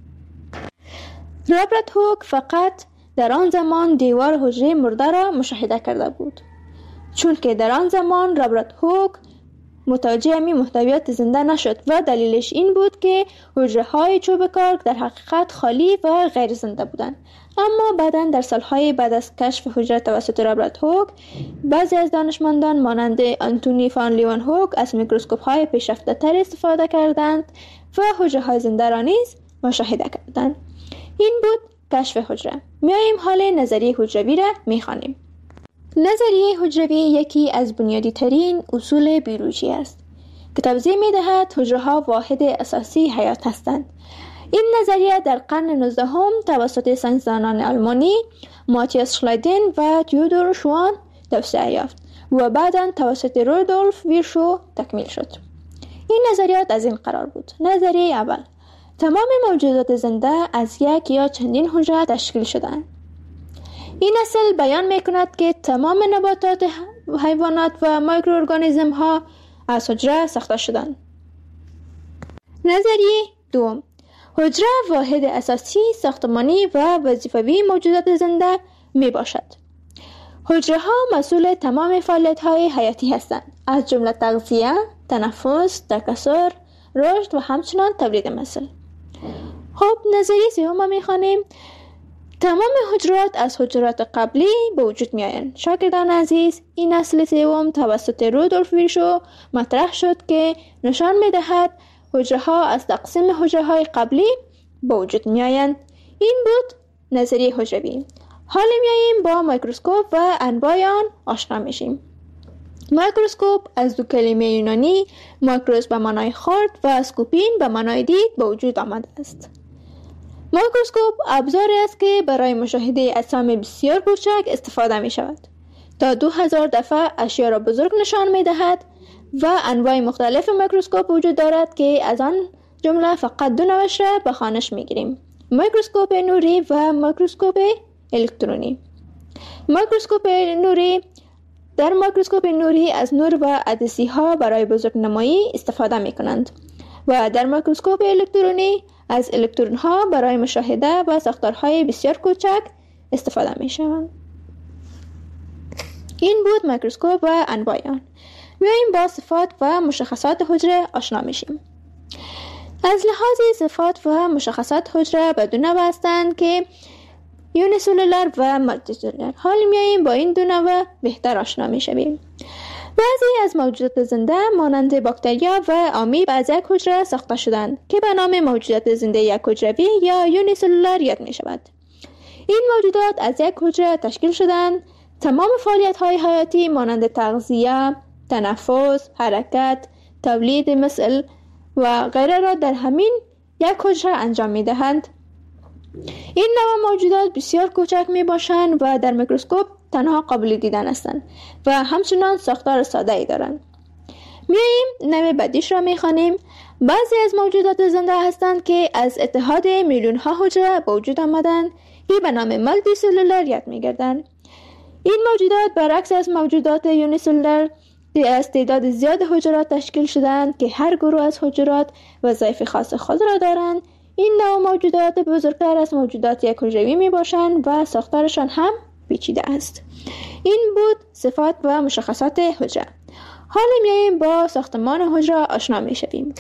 رابرت هوک فقط در آن زمان دیوار حجره مرده را مشاهده کرده بود، چون که در آن زمان رابرت هوک متوجه می محتویات زنده نشد و دلیلش این بود که حجره های چوب کارک در حقیقت خالی و غیر زنده بودند. اما بعداً در سالهای بعد از کشف حجره توسط رابرت هوک، بعضی از دانشمندان مانند آنتونی فان لیون هوک از میکروسکوپ های پیشرفته تر استفاده کردند و حجره های زنده را نیز مشاهده کردند. این بود کشف حجره. میاییم حال نظریه حجروی را میخوانیم. نظریه حجروی یکی از بنیادی ترین اصول بیولوژی است که توضیح می دهد حجره ها واحد اساسی حیات هستند. این نظریه در قرن 19 توسط ساینسدانان آلمانی ماتیاس شلایدن و تیودور شوان توسعه یافت و بعداً توسط رودولف ویرشو تکمیل شد. این نظریات از این قرار بود: نظریه اول، تمام موجودات زنده از یک یا چندین حجره تشکیل شده‌اند. این اصل بیان می‌کند که تمام نباتات، حیوانات و مایکروارگانیسم ها از حجره ساخته شدند. نظریه دوم، حجره واحد اساسی ساختمانی و وظیفوی موجودات زنده می باشد. حجره ها مسئول تمام فعالیت های حیاتی هستند، از جمله تغذیه، تنفس، تکثر، رشد و همچنان تولید مثل. خب، نظریه سوم می‌خوانیم: تمام حجرات از حجرات قبلی به وجود می آیند. شاگردان عزیز، این اصل سوم توسط رودولف ویرشو مطرح شد که نشان می دهد حجره ها از تقسیم حجره های قبلی به وجود می آیند. این بود نظریه حجروی. حالا میاییم با میکروسکوپ و انواع آن آشنا میشیم. میکروسکوپ از دو کلمه یونانی مایکروس به معنای خرد و سکوپین به معنای دید به وجود آمده است. میکروسکوپ ابزاری است که برای مشاهده اجسام بسیار کوچک استفاده می شود. تا 2000 دفعه اشیا را بزرگ نشان می دهد و انواع مختلف میکروسکوپ وجود دارد که از آن جمله فقط دو نوعش را به خوانش می گیریم: میکروسکوپ نوری و میکروسکوپ الکترونی. در میکروسکوپ نوری از نور و عدسی ها برای بزرگنمایی استفاده می کنند و در میکروسکوپ الکترونی از الکترون ها برای مشاهده و ساختارهای بسیار کوچک استفاده می شوند. این بود میکروسکوپ و انواع آن. بیاییم با صفات و مشخصات حجره آشنا میشیم. از لحاظ صفات و مشخصات حجره به دو نوع هستند که یونیسلولر و مولتیسلولر. حال میاییم با این دو نوع بهتر آشنا میشویم. بعضی از موجودات زنده مانند باکتریا و آمیب از یک حجره ساخته شدند که به نام موجودات زنده یک حجروی یا یونیسلولر یاد می شود. این موجودات از یک حجره تشکیل شدند. تمام فعالیت‌های حیاتی مانند تغذیه، تنفس، حرکت، تولید مثل و غیره را در همین یک حجره انجام می دهند. این نوع موجودات بسیار کوچک می باشند و در میکروسکوپ تنها قابل دیدن هستند و همچنان ساختار ساده ای دارند. میاییم نوع بعدیش را می خوانیم. بعضی از موجودات زنده هستند که از اتحاد میلیون ها حجره به وجود آمدند که به نام مولتی سلولر یاد می گردند. این موجودات برعکس از موجودات یونیسلولر از تعداد زیاد حجرات تشکیل شدند که هر گروه از حجرات وظایف خاص خود را دارند. این نوع موجودات بزرگتر از موجودات یک حجروی می باشند و ساختارشان هم پیچیده است. این بود صفات و مشخصات حجره. حالا میاییم با ساختمان حجره آشنا می شویم.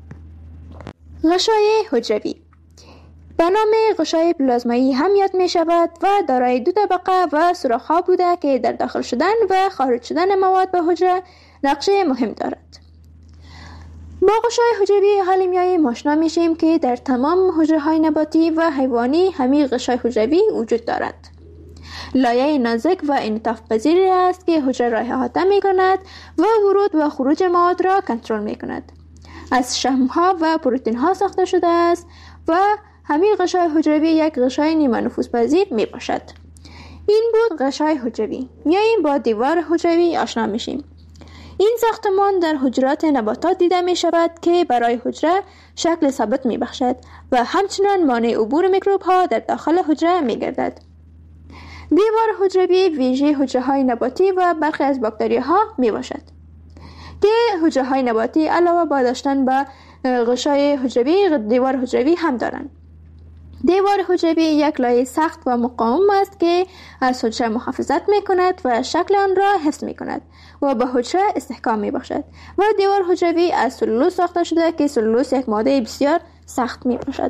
غشای حجروی به نام غشای پلازمایی هم یاد می شود و دارای دو طبقه و سوراخ‌ها بوده که در داخل شدن و خارج شدن مواد به حجره نقش مهم دارد. با غشای حجروی حالا میاییم آشنا میشیم که در تمام حجره‌های نباتی و حیوانی همین غشای حجروی وجود دارد. لایه نازک و انعطاف پذیری است که حجره را احاطه می کند و ورود و خروج مواد را کنترل می کند. از شحم‌ها و پروتئین‌ها ساخته شده است و همین غشای حجروی یک غشای نیمه نفوذپذیر می باشد. این بود غشای حجروی. میاییم با دیوار حجروی آشنا میشیم. این ساختمان در حجرات نباتات دیده می شود که برای حجره شکل ثابت می بخشد و همچنان مانع عبور میکروب ها در داخل حجره می گردد. دیوار حجروی ویژه حجره های نباتی و برخی از باکتری ها می باشد که حجره های نباتی علاوه با داشتن به غشای حجروی دیوار حجروی هم دارند. دیوار حجروی یک لایه سخت و مقاوم است که از حجره محافظت می کند و شکل آن را حفظ می کند و به حجره استحکام می بخشد و دیوار حجروی از سلولوز ساخته شده که سلولوز یک ماده بسیار سخت می باشد.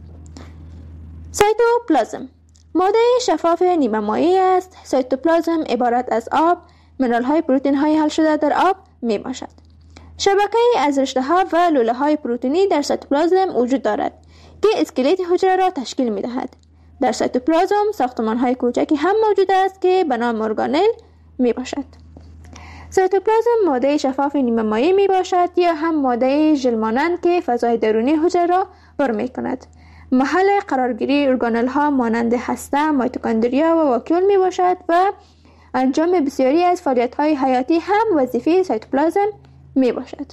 سایتوپلازم ماده شفاف نیمه مایع است. سایتوپلازم عبارت از آب، منرال های پروتئین های حل شده در آب می باشد. شبکه از رشته ها و لوله های پروتئینی در سایتوپلازم وجود دارد که اسکلت حجره را تشکیل می دهد. در سایتوپلازم ساختمان های کوچکی هم موجود است که به نام ارگانل می باشد. سایتوپلازم ماده شفاف نیمه مایع می باشد یا هم ماده ژل مانند که فضای درونی حجره را پر می کند. محل قرارگیری ارگانل ها مانند هسته، میتوکندریا و واکیول می باشد و انجام بسیاری از فعالیت های حیاتی هم وظیفه سایتوپلازم می باشد.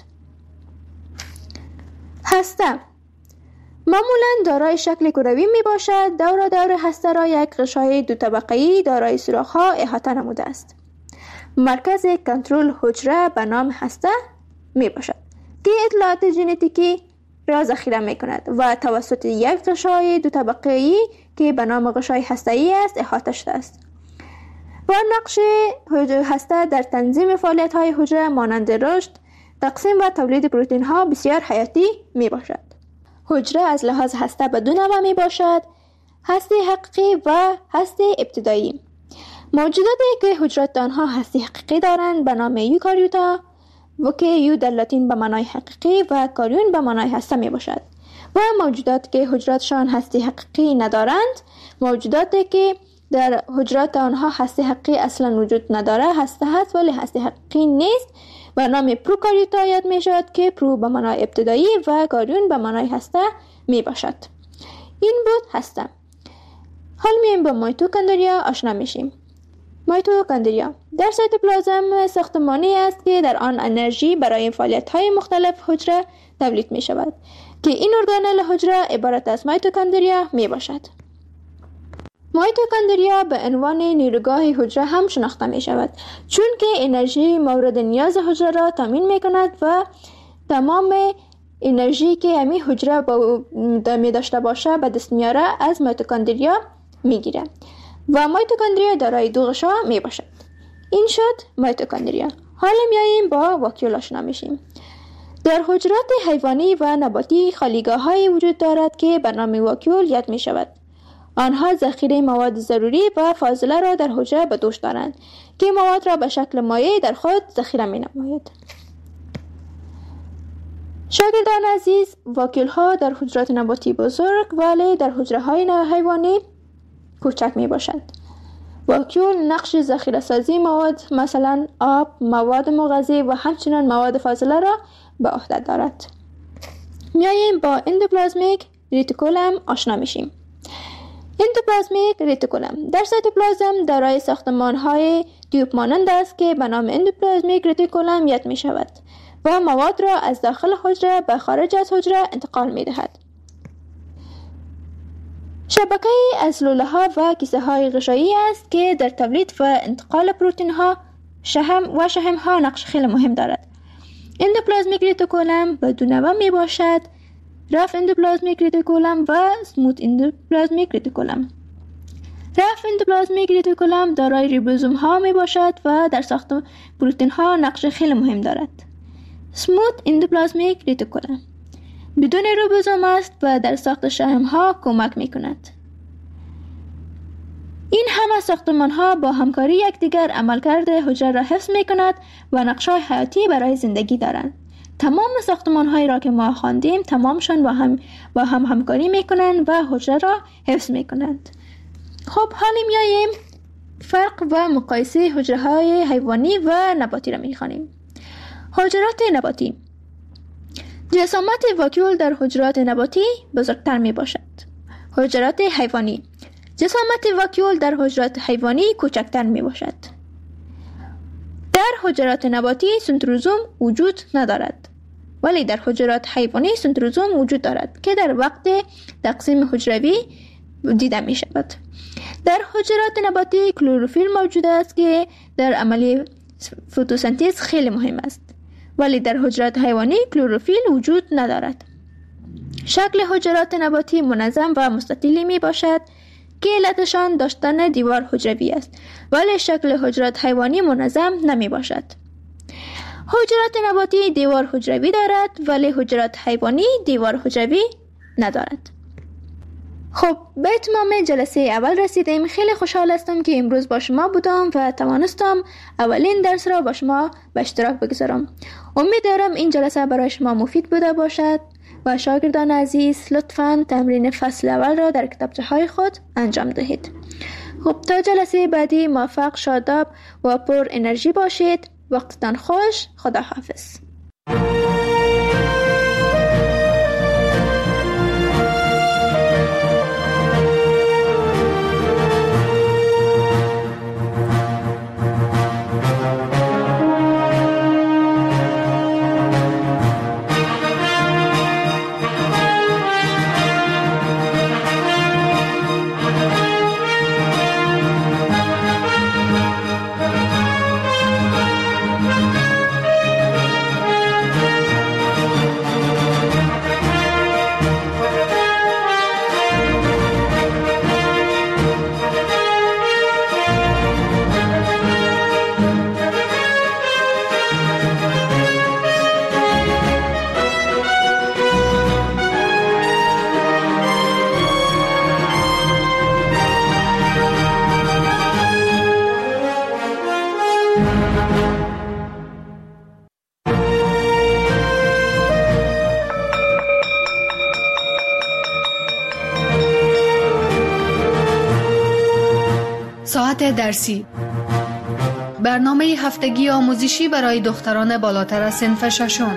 هسته معمولاً دارای شکل کروی می باشد. دور هسته را یک غشای دو طبقه‌ای دارای سوراخ‌ها احاطه نموده است. مرکز کنترل حجره به نام هسته می باشد که اطلاعات ژنتیکی را ذخیره می کند و توسط یک غشای دو طبقه‌ای که به نام غشای هسته‌ای است احاطه شده است. با نقش هسته در تنظیم فعالیت‌های حجره مانند رشد، تقسیم و تولید پروتئین ها بسیار حیاتی می باشد. حجره از لحاظ هسته به دو نوع می باشد: هسته حقیقی و هسته ابتدایی. موجوداتی که حجرات آنها هسته حقیقی دارند به نام یوکاریوتا و که یو در لاتین به معنای حقیقی و کاریون به معنای هسته می باشد و موجوداتی که حجراتشان هستی حقیقی ندارند، موجوداتی که در حجرات آنها هستی حقیقی اصلا وجود نداره هسته هست ولی هستی حقیقی نیست و نام پروکاریوتا یاد می شود که پرو به معنای ابتدایی و کاریون به معنای هسته می باشد. این بود هسته. حال میایم با میتوکندریا آشنا میشیم. میتوکندریا در سایتوپلازم ساختمانی است که در آن انرژی برای فعالیت‌های مختلف حجره تولید می شود که این ارگانل حجره عبارت از میتوکندریا می باشد. میتوکندریا به عنوان نیروگاه حجره هم شناخته می شود چون که انرژی مورد نیاز حجره را تامین می کند و تمام انرژی که همین حجره می داشته باشه به دست میاره از میتوکندریا می گیره و میتوکندریا دارای دو غشا می باشد. این شد میتوکندریا. حالا میاییم با واکیول آشنا میشیم. در حجرات حیوانی و نباتی خالیگاه‌هایی وجود دارد که به نام واکیول یاد می شود. آنها ذخیره مواد ضروری و فاضله را در حجره به دوش دارند که مواد را به شکل مایع در خود ذخیره می نماید. شاگردان عزیز، واکیول ها در حجرات نباتی بزرگ ولی در حجره های حیوانی کوچک می باشد. واکیول نقش ذخیره سازی مواد مثلا آب، مواد مغذی و همچنین مواد فاضله را به عهده دارد. میاییم با اندوپلازمیک ریتیکولم آشنا میشیم. اندوپلازمیک ریتیکولم در سایتوپلازم دارای ساختمان‌های تیوب مانند است که به نام اندوپلازمیک ریتیکولم یاد می شود و مواد را از داخل حجره به خارج از حجره انتقال می دهد. شبکه از لوله ها و کیسه های غشایی است که در تولید و انتقال پروتئین ها شحم ها نقش خیلی مهم دارد. اندوپلازمیک ریتیکولم بدونوه می باشد، رف اندوپلازمیک ریتیکولم و سموت اندوپلازمیک ریتیکولم. رف اندوپلازمیک ریتیکولم دارای ریبوزوم ها می باشد و در ساخت پروتئین ها نقش خیلی مهم دارد. سموت اندوپلازمیک ریتیکولم بدون ریبوزوم است و در ساخت شحم ها کمک می کند. این همه ساختمان ها با همکاری یکدیگر عملکرد حجره را حفظ می کند و نقش‌های حیاتی برای زندگی دارند. تمام ساختمان هایی را که ما خواندیم تمامشان با هم همکاری می کنند و حجره را حفظ می کنند. خب حالا میاییم فرق و مقایسه حجره های حیوانی و نباتی را می خوانیم. حجرات نباتی. جسامت واکیول در حجرات نباتی بزرگتر می باشد. حجرات حیوانی. جسامت واکیول در حجرات حیوانی کوچکتر می باشد. در حجرات نباتی سنتروزوم وجود ندارد ولی در حجرات حیوانی سنتروزوم وجود دارد که در وقت تقسیم حجروی دیده می شود. در حجرات نباتی کلروفیل موجود است که در عملیه فتوسنتز خیلی مهم است ولی در حجرات حیوانی کلروفیل وجود ندارد. شکل حجرات نباتی منظم و مستطیلی می باشد که علتشان داشتن دیوار حجروی است ولی شکل حجرات حیوانی منظم نمی باشد. حجرات نباتی دیوار حجروی دارد ولی حجرات حیوانی دیوار حجروی ندارد. خب به اتمام جلسه اول رسیدیم. خیلی خوشحال هستم که امروز با شما بودم و توانستم اولین درس را با شما به اشتراک بگذارم. امیدوارم این جلسه برای شما مفید بوده باشد و شاگردان عزیز لطفاً تمرین فصل اول را در کتابچه های خود انجام دهید. خب تا جلسه بعدی موفق، شاداب و پر انرژی باشید. وقتتان خوش. خدا حافظ. ساعت درسی، برنامه هفتگی آموزشی برای دختران بالاتر از صنف ششم.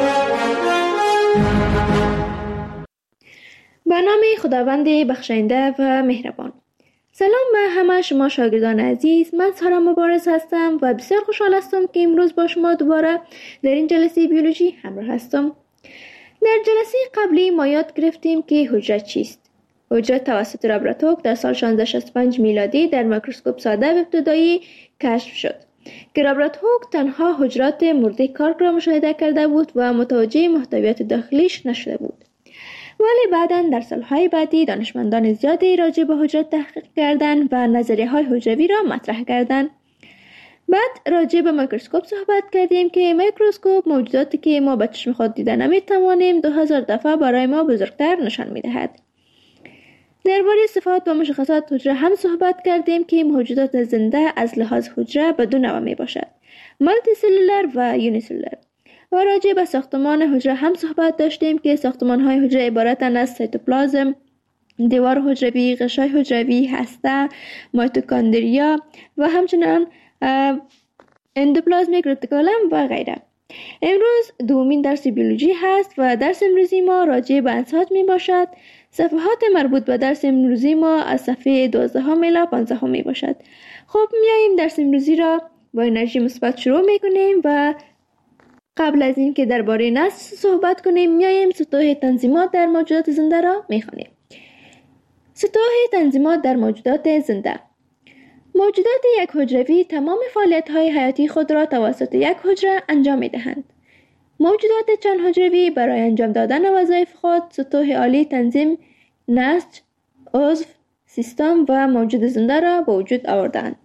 به نام خداوند بخشنده و مهربان. سلام به همه شما شاگردان عزیز. من سارا مبارز هستم و بسیار خوشحال هستم که امروز با شما دوباره در این جلسه بیولوژی همراه هستم. در جلسه قبلی ما یاد گرفتیم که حجره چیست. حجره توسط رابرت هوک در سال 1665 میلادی در میکروسکوپ ساده و ابتدایی کشف شد که رابرت هوک تنها حجرات مرده کارک را مشاهده کرده بود و متوجه محتویات داخلیش نشده بود. ولی بعداً در سالهای بعدی دانشمندان زیادی راجع به حجره تحقیق کردند و نظریه‌های حجروی را مطرح کردند. بعد راجع به میکروسکوپ صحبت کردیم که میکروسکوپ موجوداتی که ما به چشم خود دیده نمی‌توانیم 2000 دفعه برای ما بزرگتر نشان می‌دهد. درباره صفات و مشخصات حجره هم صحبت کردیم که موجودات زنده از لحاظ حجره به دو نوع میباشد: مالتی سلولر و یونی سلولر. و راجع به ساختمان حجره هم صحبت داشتیم که ساختمان‌های حجره عبارتند از سیتوپلازم، دیوار حجروی، غشای حجروی، هسته، میتوکندریا و همچنین اندوپلازمیک رتیکولم و غیره. امروز دومین درس بیولوژی هست و درس امروزی ما راجع به انساج می باشد. صفحات مربوط به درس امروزی ما از صفحه 12 الی 15 می باشد. خب میاییم درس امروزی را با انرژی مثبت شروع می کنیم و قبل از این که درباره نسل صحبت کنیم میاییم سطوح تنظیمات در موجودات زنده را می خوانیم. سطوح تنظیمات در موجودات زنده. موجودات یک حجروی تمام فعالیت‌های حیاتی خود را توسط یک حجره انجام می‌دهند. موجودات چند حجروی برای انجام دادن وظایف خود سطوح عالی تنظیم، نسج، عضو، سیستم و موجود زنده را به وجود آوردند.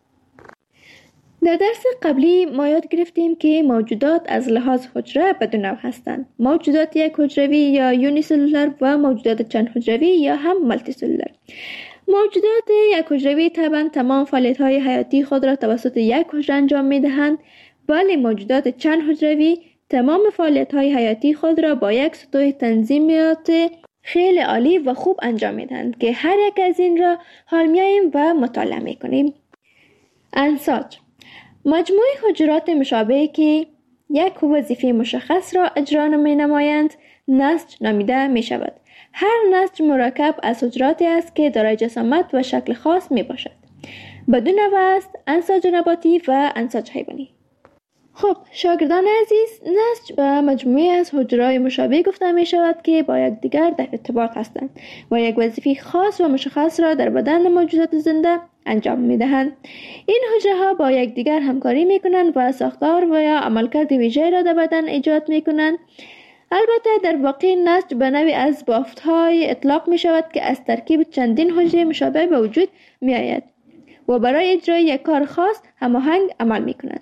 در درس قبلی ما یاد گرفتیم که موجودات از لحاظ حجره به دو نوع هستند: موجودات یک حجروی یا یونی سلولر و موجودات چند حجروی یا هم مالتی سلولر. موجودات یک حجروی طبعا تمام فعالیت‌های حیاتی خود را توسط یک حجره انجام می‌دهند، ولی موجودات چند حجروی تمام فعالیت‌های حیاتی خود را با یک سطوح تنظیمات خیلی عالی و خوب انجام می‌دهند که هر یک از این را حال می‌آییم و مطالعه می‌کنیم. انساج: مجموعه حجرات مشابهی که یک وظیفه مشخص را اجرا می‌نمایند نسج نامیده می‌شود. هر نسج مرکب از حجراتی است که دارای جسامت و شکل خاص می باشد. به دو نوع است: انساج نباتی و انساج حیوانی. خب شاگردان عزیز، نسج به مجموعه از حجرات مشابه گفته می شود که با یکدیگر در ارتباط هستند و یک وظیفه خاص و مشخص را در بدن موجودات زنده انجام می دهند. این حجره ها با یکدیگر همکاری می کنند و ساختار و یا عملکرد ویژه‌ای را در بدن ایجاد می کنند. البته در واقع نسج به نوعی از بافت‌های اطلاق می شود که از ترکیب چندین حجره مشابه به وجود می آید و برای اجرای یک کار خاص هماهنگ عمل می کنند.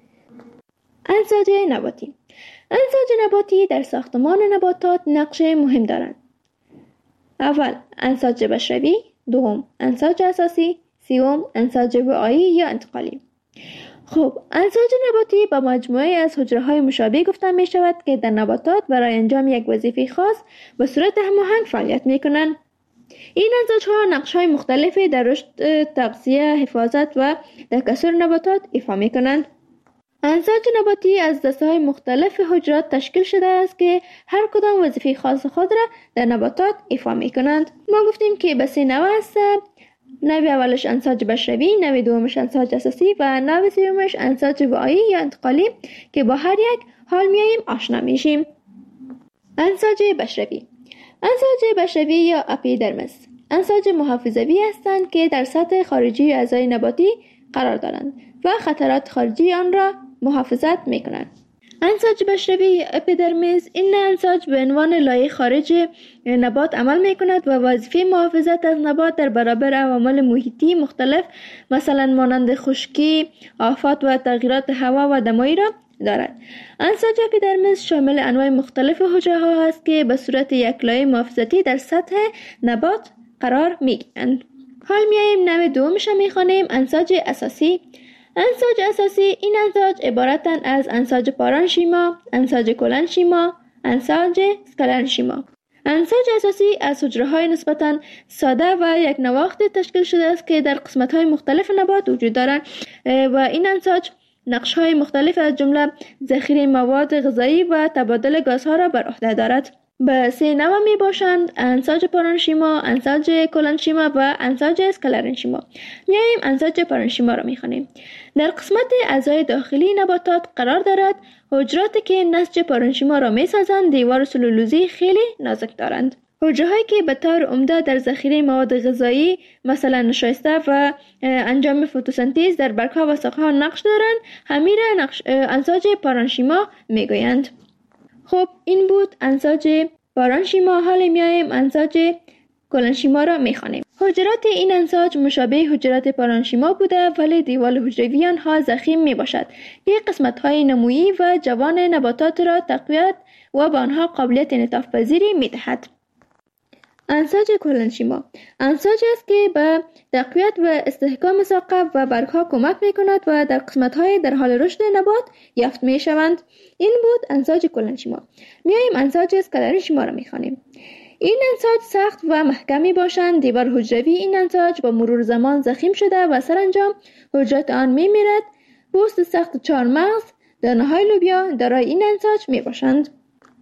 انساج نباتی. انساج نباتی در ساختمان نباتات نقش مهم دارند. اول انساج بشروی، دوم انساج اساسی، سوم انساج وعایی یا انتقالی. خب انساج نباتی با مجموعه از حجره‌های مشابه گفته می شود که در نباتات برای انجام یک وظیفه خاص به صورت هماهنگ فعالیت می کنند. این انساج‌ها نقش‌های مختلفی در رشد، تغذیه، حفاظت و تکثر نباتات ایفا می کنند. انساج نباتی از دسته‌های مختلف حجرات تشکیل شده است که هر کدام وظیفه خاص خود را در نباتات ایفا می کنند. ما گفتیم که به سه نوع است: نوع اولش انساج بشروی، نوع دومش انساج اساسی و نوع سومش انساج وعایی یا انتقالی که با هر یک حال میاییم آشنا میشیم. انساج بشروی. انساج بشروی یا اپیدرمس انساج محافظوی هستند که در سطح خارجی اعضای نباتی قرار دارند و خطرات خارجی آن را محافظت میکنند. انساج بشروی اپیدرمیس این انساج به عنوان لایه خارج نبات عمل می کند و وظیفه محافظت از نبات در برابر عوامل محیطی مختلف مثلا مانند خشکی، آفات و تغییرات هوا و دمایی را دارد. انساج اپیدرمیس شامل انواع مختلف حجره ها است که به صورت یک لایه محافظتی در سطح نبات قرار می گیرند. حال میاییم نوع دومش را میخوانیم: انساج اساسی. انساج اساسی این انساج عبارتند از انساج پارانشیما، انساج کلنشیما، انساج اسکلنشیما. انساج اساسی از حجره‌های نسبتاً ساده و یک نواخت تشکیل شده است که در قسمت‌های مختلف نبات وجود دارند و این انساج نقش‌های مختلف از جمله ذخیره مواد غذایی و تبادل گازها را بر عهده دارد. به 3 نوع می باشند: انساج پارانشیما، انساج کلانشیما و انساج اسکلرنشیما. میاییم انساج پارانشیما را میخوانیم. در قسمت اعضای داخلی نباتات قرار دارد. حجراتی که نسج پارانشیما را میسازند دیوار سلولوزی خیلی نازک دارند. حجرهایی که به طور عمده در ذخیره مواد غذایی مثلا نشایسته و انجام فتوسنتز در برگ‌ها و ساقه‌ها نقش دارند، همین را انساج پارانشیما میگویند. خب این بود انساج پارانشیما. حالا میایم انساج کلانشیما را میخوانیم. حجرات این انساج مشابه حجرات پارانشیما بوده ولی دیوال حجروی آنها ضخیم می باشد که قسمت‌های نمویی و جوان نباتات را تقویت و به آنها قابلیت انعطاف پذیری می دهد. انساج کلانشیما انساج است که به تقویت و استحکام ساقه و برگها کمک می کند و در قسمت‌های در حال رشد نبات یافت می شوند. این بود انساج کلانشیما. میاییم انساج اسکلرنشیما را میخوانیم. این انساج سخت و محکمی باشند. دیوار حجروی این انساج با مرور زمان ضخیم شده و سرانجام حجرات آن می میرد. پوست سخت 4 مغز، دانه‌های لوبیا دارای این انساج می باشند.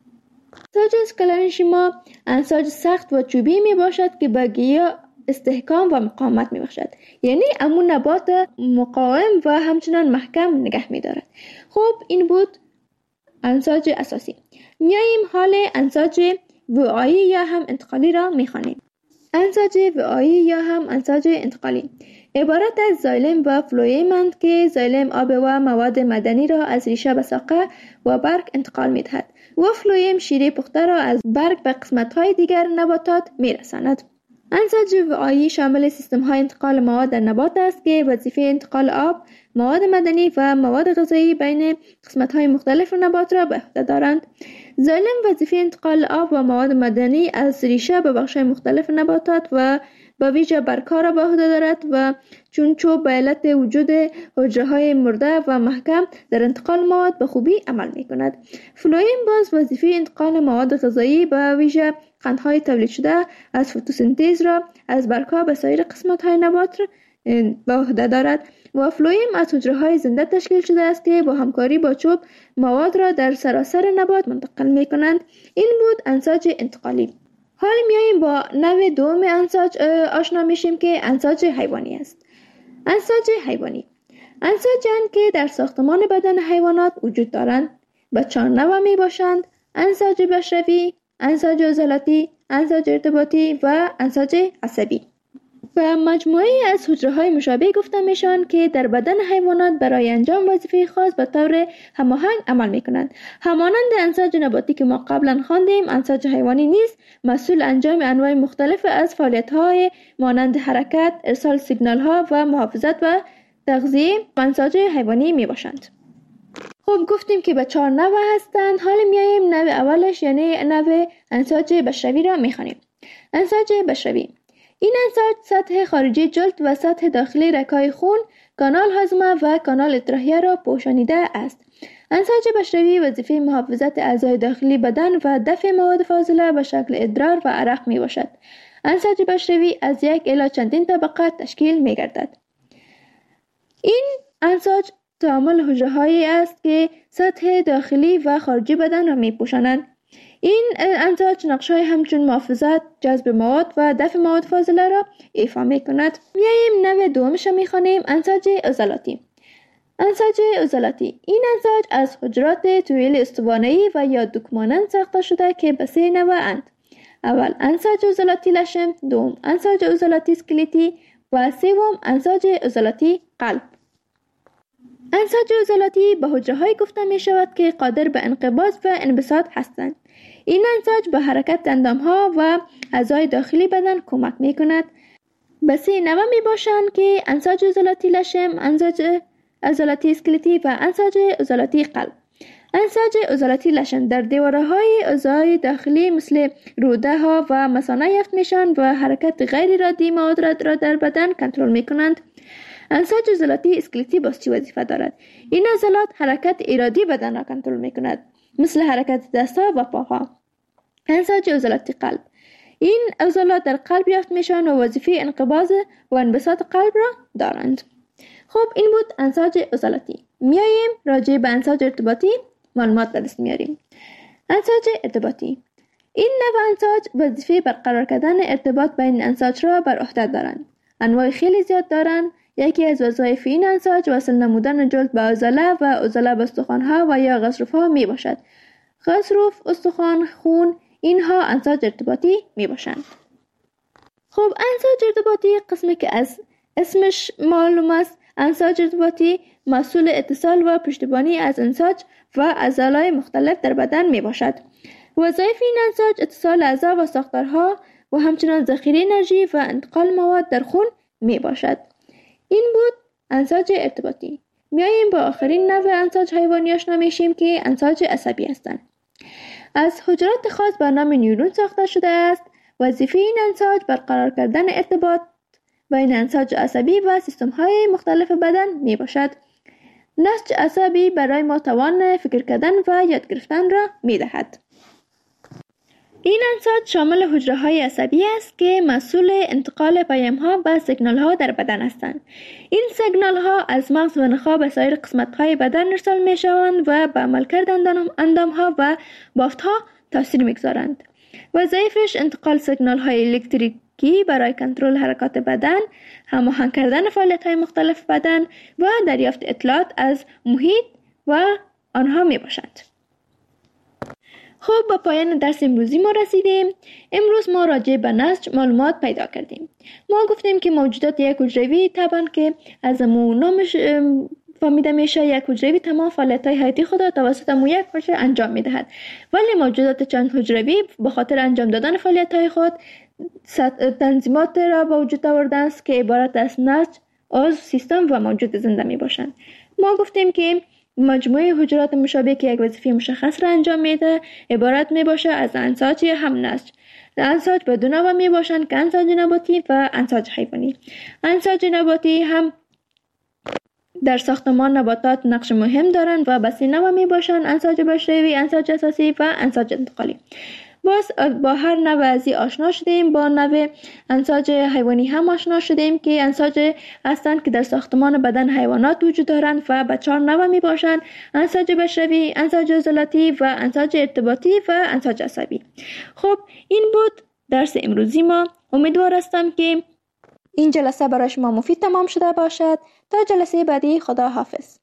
انساج اسکلرنشیما انساج سخت و چوبی می باشد که به گیاه استحکام و مقاومت می باشد، یعنی امون نبات مقاوم و همچنان محکم نگه می دارد. خب این بود انساج اساسی. میاییم حال انساج وعایی یا هم انتقالی را میخوانیم. انساج وعایی یا هم انساج انتقالی عبارت از زایلم و فلویم‌اند که زایلم آب و مواد معدنی را از ریشه به ساقه و برگ انتقال میدهد و فلویم شیره پخته را از برگ به قسمت‌های دیگر نباتات میرساند. انساج وعایی شامل سیستم‌های انتقال مواد در نبات است که وظیفه انتقال آب، مواد معدنی و مواد غذایی بین قسمت‌های مختلف نبات را به عهده دارند. زایلم وظیفه انتقال آب و مواد معدنی از ریشه به بخش‌های مختلف نباتات و با ویژه برگ‌ها را به عهده دارد و چون چوب به علت وجود حجره‌های مرده و محکم در انتقال مواد به خوبی عمل می‌کند. فلویم باز وظیفه انتقال مواد غذایی به ویژه قندهای تولید شده از فتوسنتز را از برگ‌ها به سایر قسمت‌های نبات به عهده دارد و فلویم از حجره‌های زنده تشکیل شده است که با همکاری با چوب مواد را در سراسر نبات منتقل می‌کنند. این بود انساج انتقالی. حالا میاییم با نوع دوم انساج آشنا میشیم که انساج حیوانی است. انساج حیوانی انساج‌اند که در ساختمان بدن حیوانات وجود دارند. به 4 نوع می باشند: انساج بشروی، انساج عضلاتی، انساج ارتباطی و انساج عصبی. و مجموعه از حجره‌های مشابه گفته میشن که در بدن حیوانات برای انجام وظیفه خاص به طور هماهنگ عمل میکنند. همانند انساج نباتی که ما قبلا خواندیم، انساج حیوانی نیز مسئول انجام انواع مختلف از فعالیت‌های مانند حرکت، ارسال سیگنال‌ها و محافظت و تغذیه انساج حیوانی میباشند. خب گفتیم که به 4 نوع هستند. حالا میاییم نوع اولش یعنی نوع انساج بشروی را میخوانیم. انساج بشروی این انساج سطح خارجی جلد و سطح داخلی رگ‌های خون، کانال هاضمه و کانال اطراحیه را پوشانیده است. انساج بشروی وظیفه محافظت اعضای داخلی بدن و دفع مواد فاضله به شکل ادرار و عرق می باشد. انساج بشروی از 1 الی چندین طبقه تشکیل می گردد. این انساج تعامل حجره‌هایی است که سطح داخلی و خارجی بدن را می پوشانند. این انساج نقش‌های همچون محافظت، جذب مواد و دفع مواد فاضله را ایفا می‌کند. میاییم نوع دومش را می‌خوانیم، انساج عضلاتی. انساج عضلاتی این انساج از حجرات طویل استوانه‌ای و یا دوکمانند ساخته شده که به 3 نوع اند. اول انساج عضلاتی لشم، دوم انساج عضلاتی اسکلتی و سوم انساج عضلاتی قلب. انساج عضلاتی به حجره‌های گفته می‌شود که قادر به انقباض و انبساط هستند. این انساج به حرکت اندام‌ها و اعضای داخلی بدن کمک می‌کند. به 3 نوع می‌باشند که انساج عضلاتی لشم، انساج عضلاتی اسکلتی و انساج عضلاتی قلب. انساج عضلاتی لشم در دیواره‌های اعضای داخلی مثل روده‌ها و مثانه یافت می‌شوند و حرکت غیر ارادی مواد را در بدن کنترل می‌کنند. انساج عضلاتی اسکلتی باز چه وظیفه دارد؟ این عضلات حرکت ارادی بدن را کنترل می‌کند، مثل حرکت دست‌ها و پاها. انساج عضلات قلب. این عضلات در قلب یافت میشن و وظیفه انقباض و انبساط قلب را دارند. خب این بود انساج عضلاتی. میاییم راجع به انساج ارتباطی معلومات به دست میاریم. انساج ارتباطی. این نوع انساج وظیفه برقرار کردن ارتباط بین انساج را بر عهده دارند. انواع خیلی زیاد دارند. یکی از وظایف این انساج وصل نمودن جلد به عضله و عضله به استخوان‌ها و یا غضروف‌ها می باشد. غضروف، استخوان، خون، اینها انساج ارتباطی می باشند. خب انساج ارتباطی قسمی که از اسمش معلوم است، انساج ارتباطی مسئول اتصال و پشتیبانی از انساج و اعضای مختلف در بدن می باشد. وظایف این انساج اتصال اعضا و ساختارها و همچنان ذخیره انرژی و انتقال مواد در خون می باشد. این بود انساج ارتباطی. میاییم با آخرین نوع انساج حیوانی آشنا میشیم که انساج عصبی هستند. از حجرات خاص به نام نیورون ساخته شده است. وظیفه این انساج برقرار کردن ارتباط بین انساج عصبی و سیستم های مختلف بدن می باشد. نسج عصبی برای ما توان فکر کردن و یاد گرفتن را می دهد. این انساج شامل حجره های عصبی است که مسئول انتقال پیام ها و سیگنال ها در بدن هستند. این سیگنال ها از مغز و نخاع به سایر قسمت های بدن ارسال می شوند و به عملکرد اندام ها و بافت ها تاثیر می گذارند. وظایفش انتقال سیگنال های الکتریکی برای کنترل حرکات بدن، هماهنگ کردن فعالیت های مختلف بدن و دریافت اطلاعات از محیط و آنها می باشند. خب با پایان درس امروزی ما رسیدیم. امروز ما راجع به نسج معلومات پیدا کردیم. ما گفتیم که موجودات یک حجروی طبعا که از نامش فهمیده میشه، یک حجروی تمام فعالیت‌های حیاتی خود را توسط یک حجره انجام میدهد، ولی موجودات چند حجروی به خاطر انجام دادن فعالیت‌های خود تنظیمات را به وجود آوردند که عبارت از نسج، عضو، سیستم و موجود زنده می باشند. ما گفتیم که مجموعه حجرات مشابه که یک وظیفه مشخص را انجام میده عبارت می باشه از انساج هم نسج. انساج به دو نوع می باشند که انساج نباتی و انساج حیوانی. انساج نباتی هم در ساختمان نباتات نقش مهم دارند و به سه نوع می باشند: انساج بشری، انساج اساسی و انساج انتقالی. باز با هر نوع ازی آشنا شدیم. با نوع انساج حیوانی هم آشنا شدیم که انساج هستند که در ساختمان بدن حیوانات وجود دارند و به 4 نوع می باشند: انساج بشری، انساج عضلاتی و انساج ارتباطی و انساج عصبی. خب این بود درس امروزی ما. امیدوار هستم که این جلسه برای شما مفید تمام شده باشد. تا جلسه بعدی، خدا حافظ.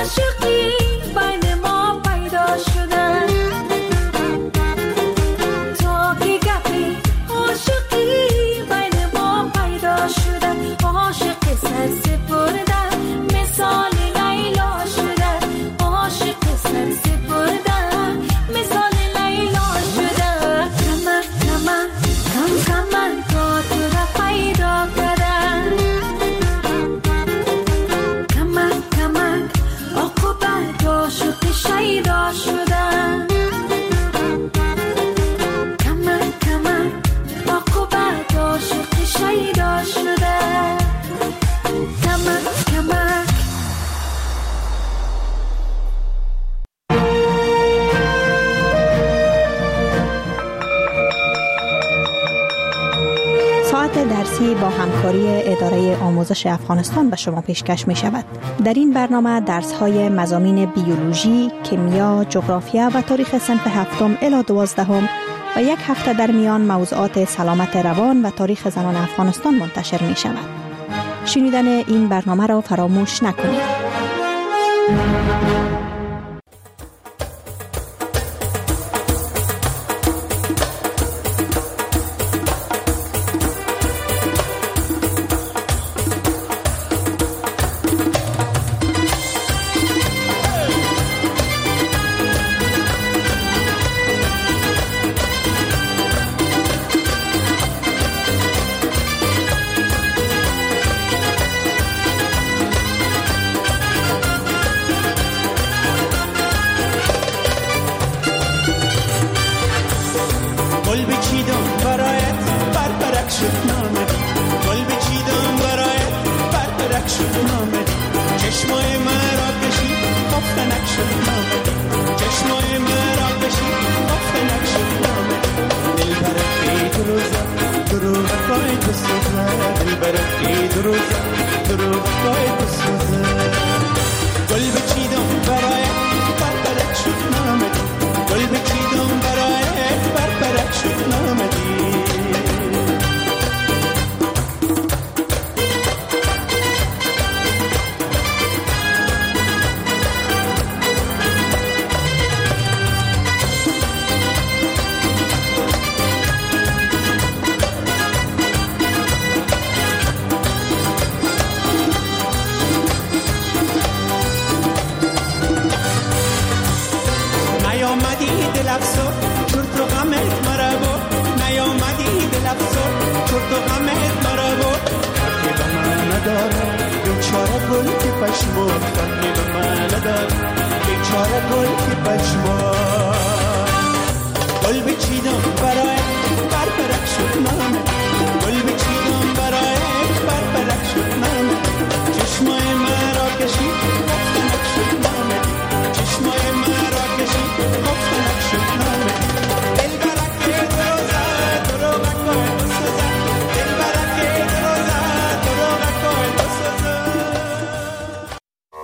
درسی با همکاری اداره آموزش افغانستان به شما پیشکش می شود. در این برنامه درس‌های مضامین بیولوژی، کیمیا، جغرافیا و تاریخ صنف 7 الی 12 و یک هفته در میان موضوعات سلامت روان و تاریخ زنان افغانستان منتشر می شود. شنیدن این برنامه را فراموش نکنید. گل بچیدم برای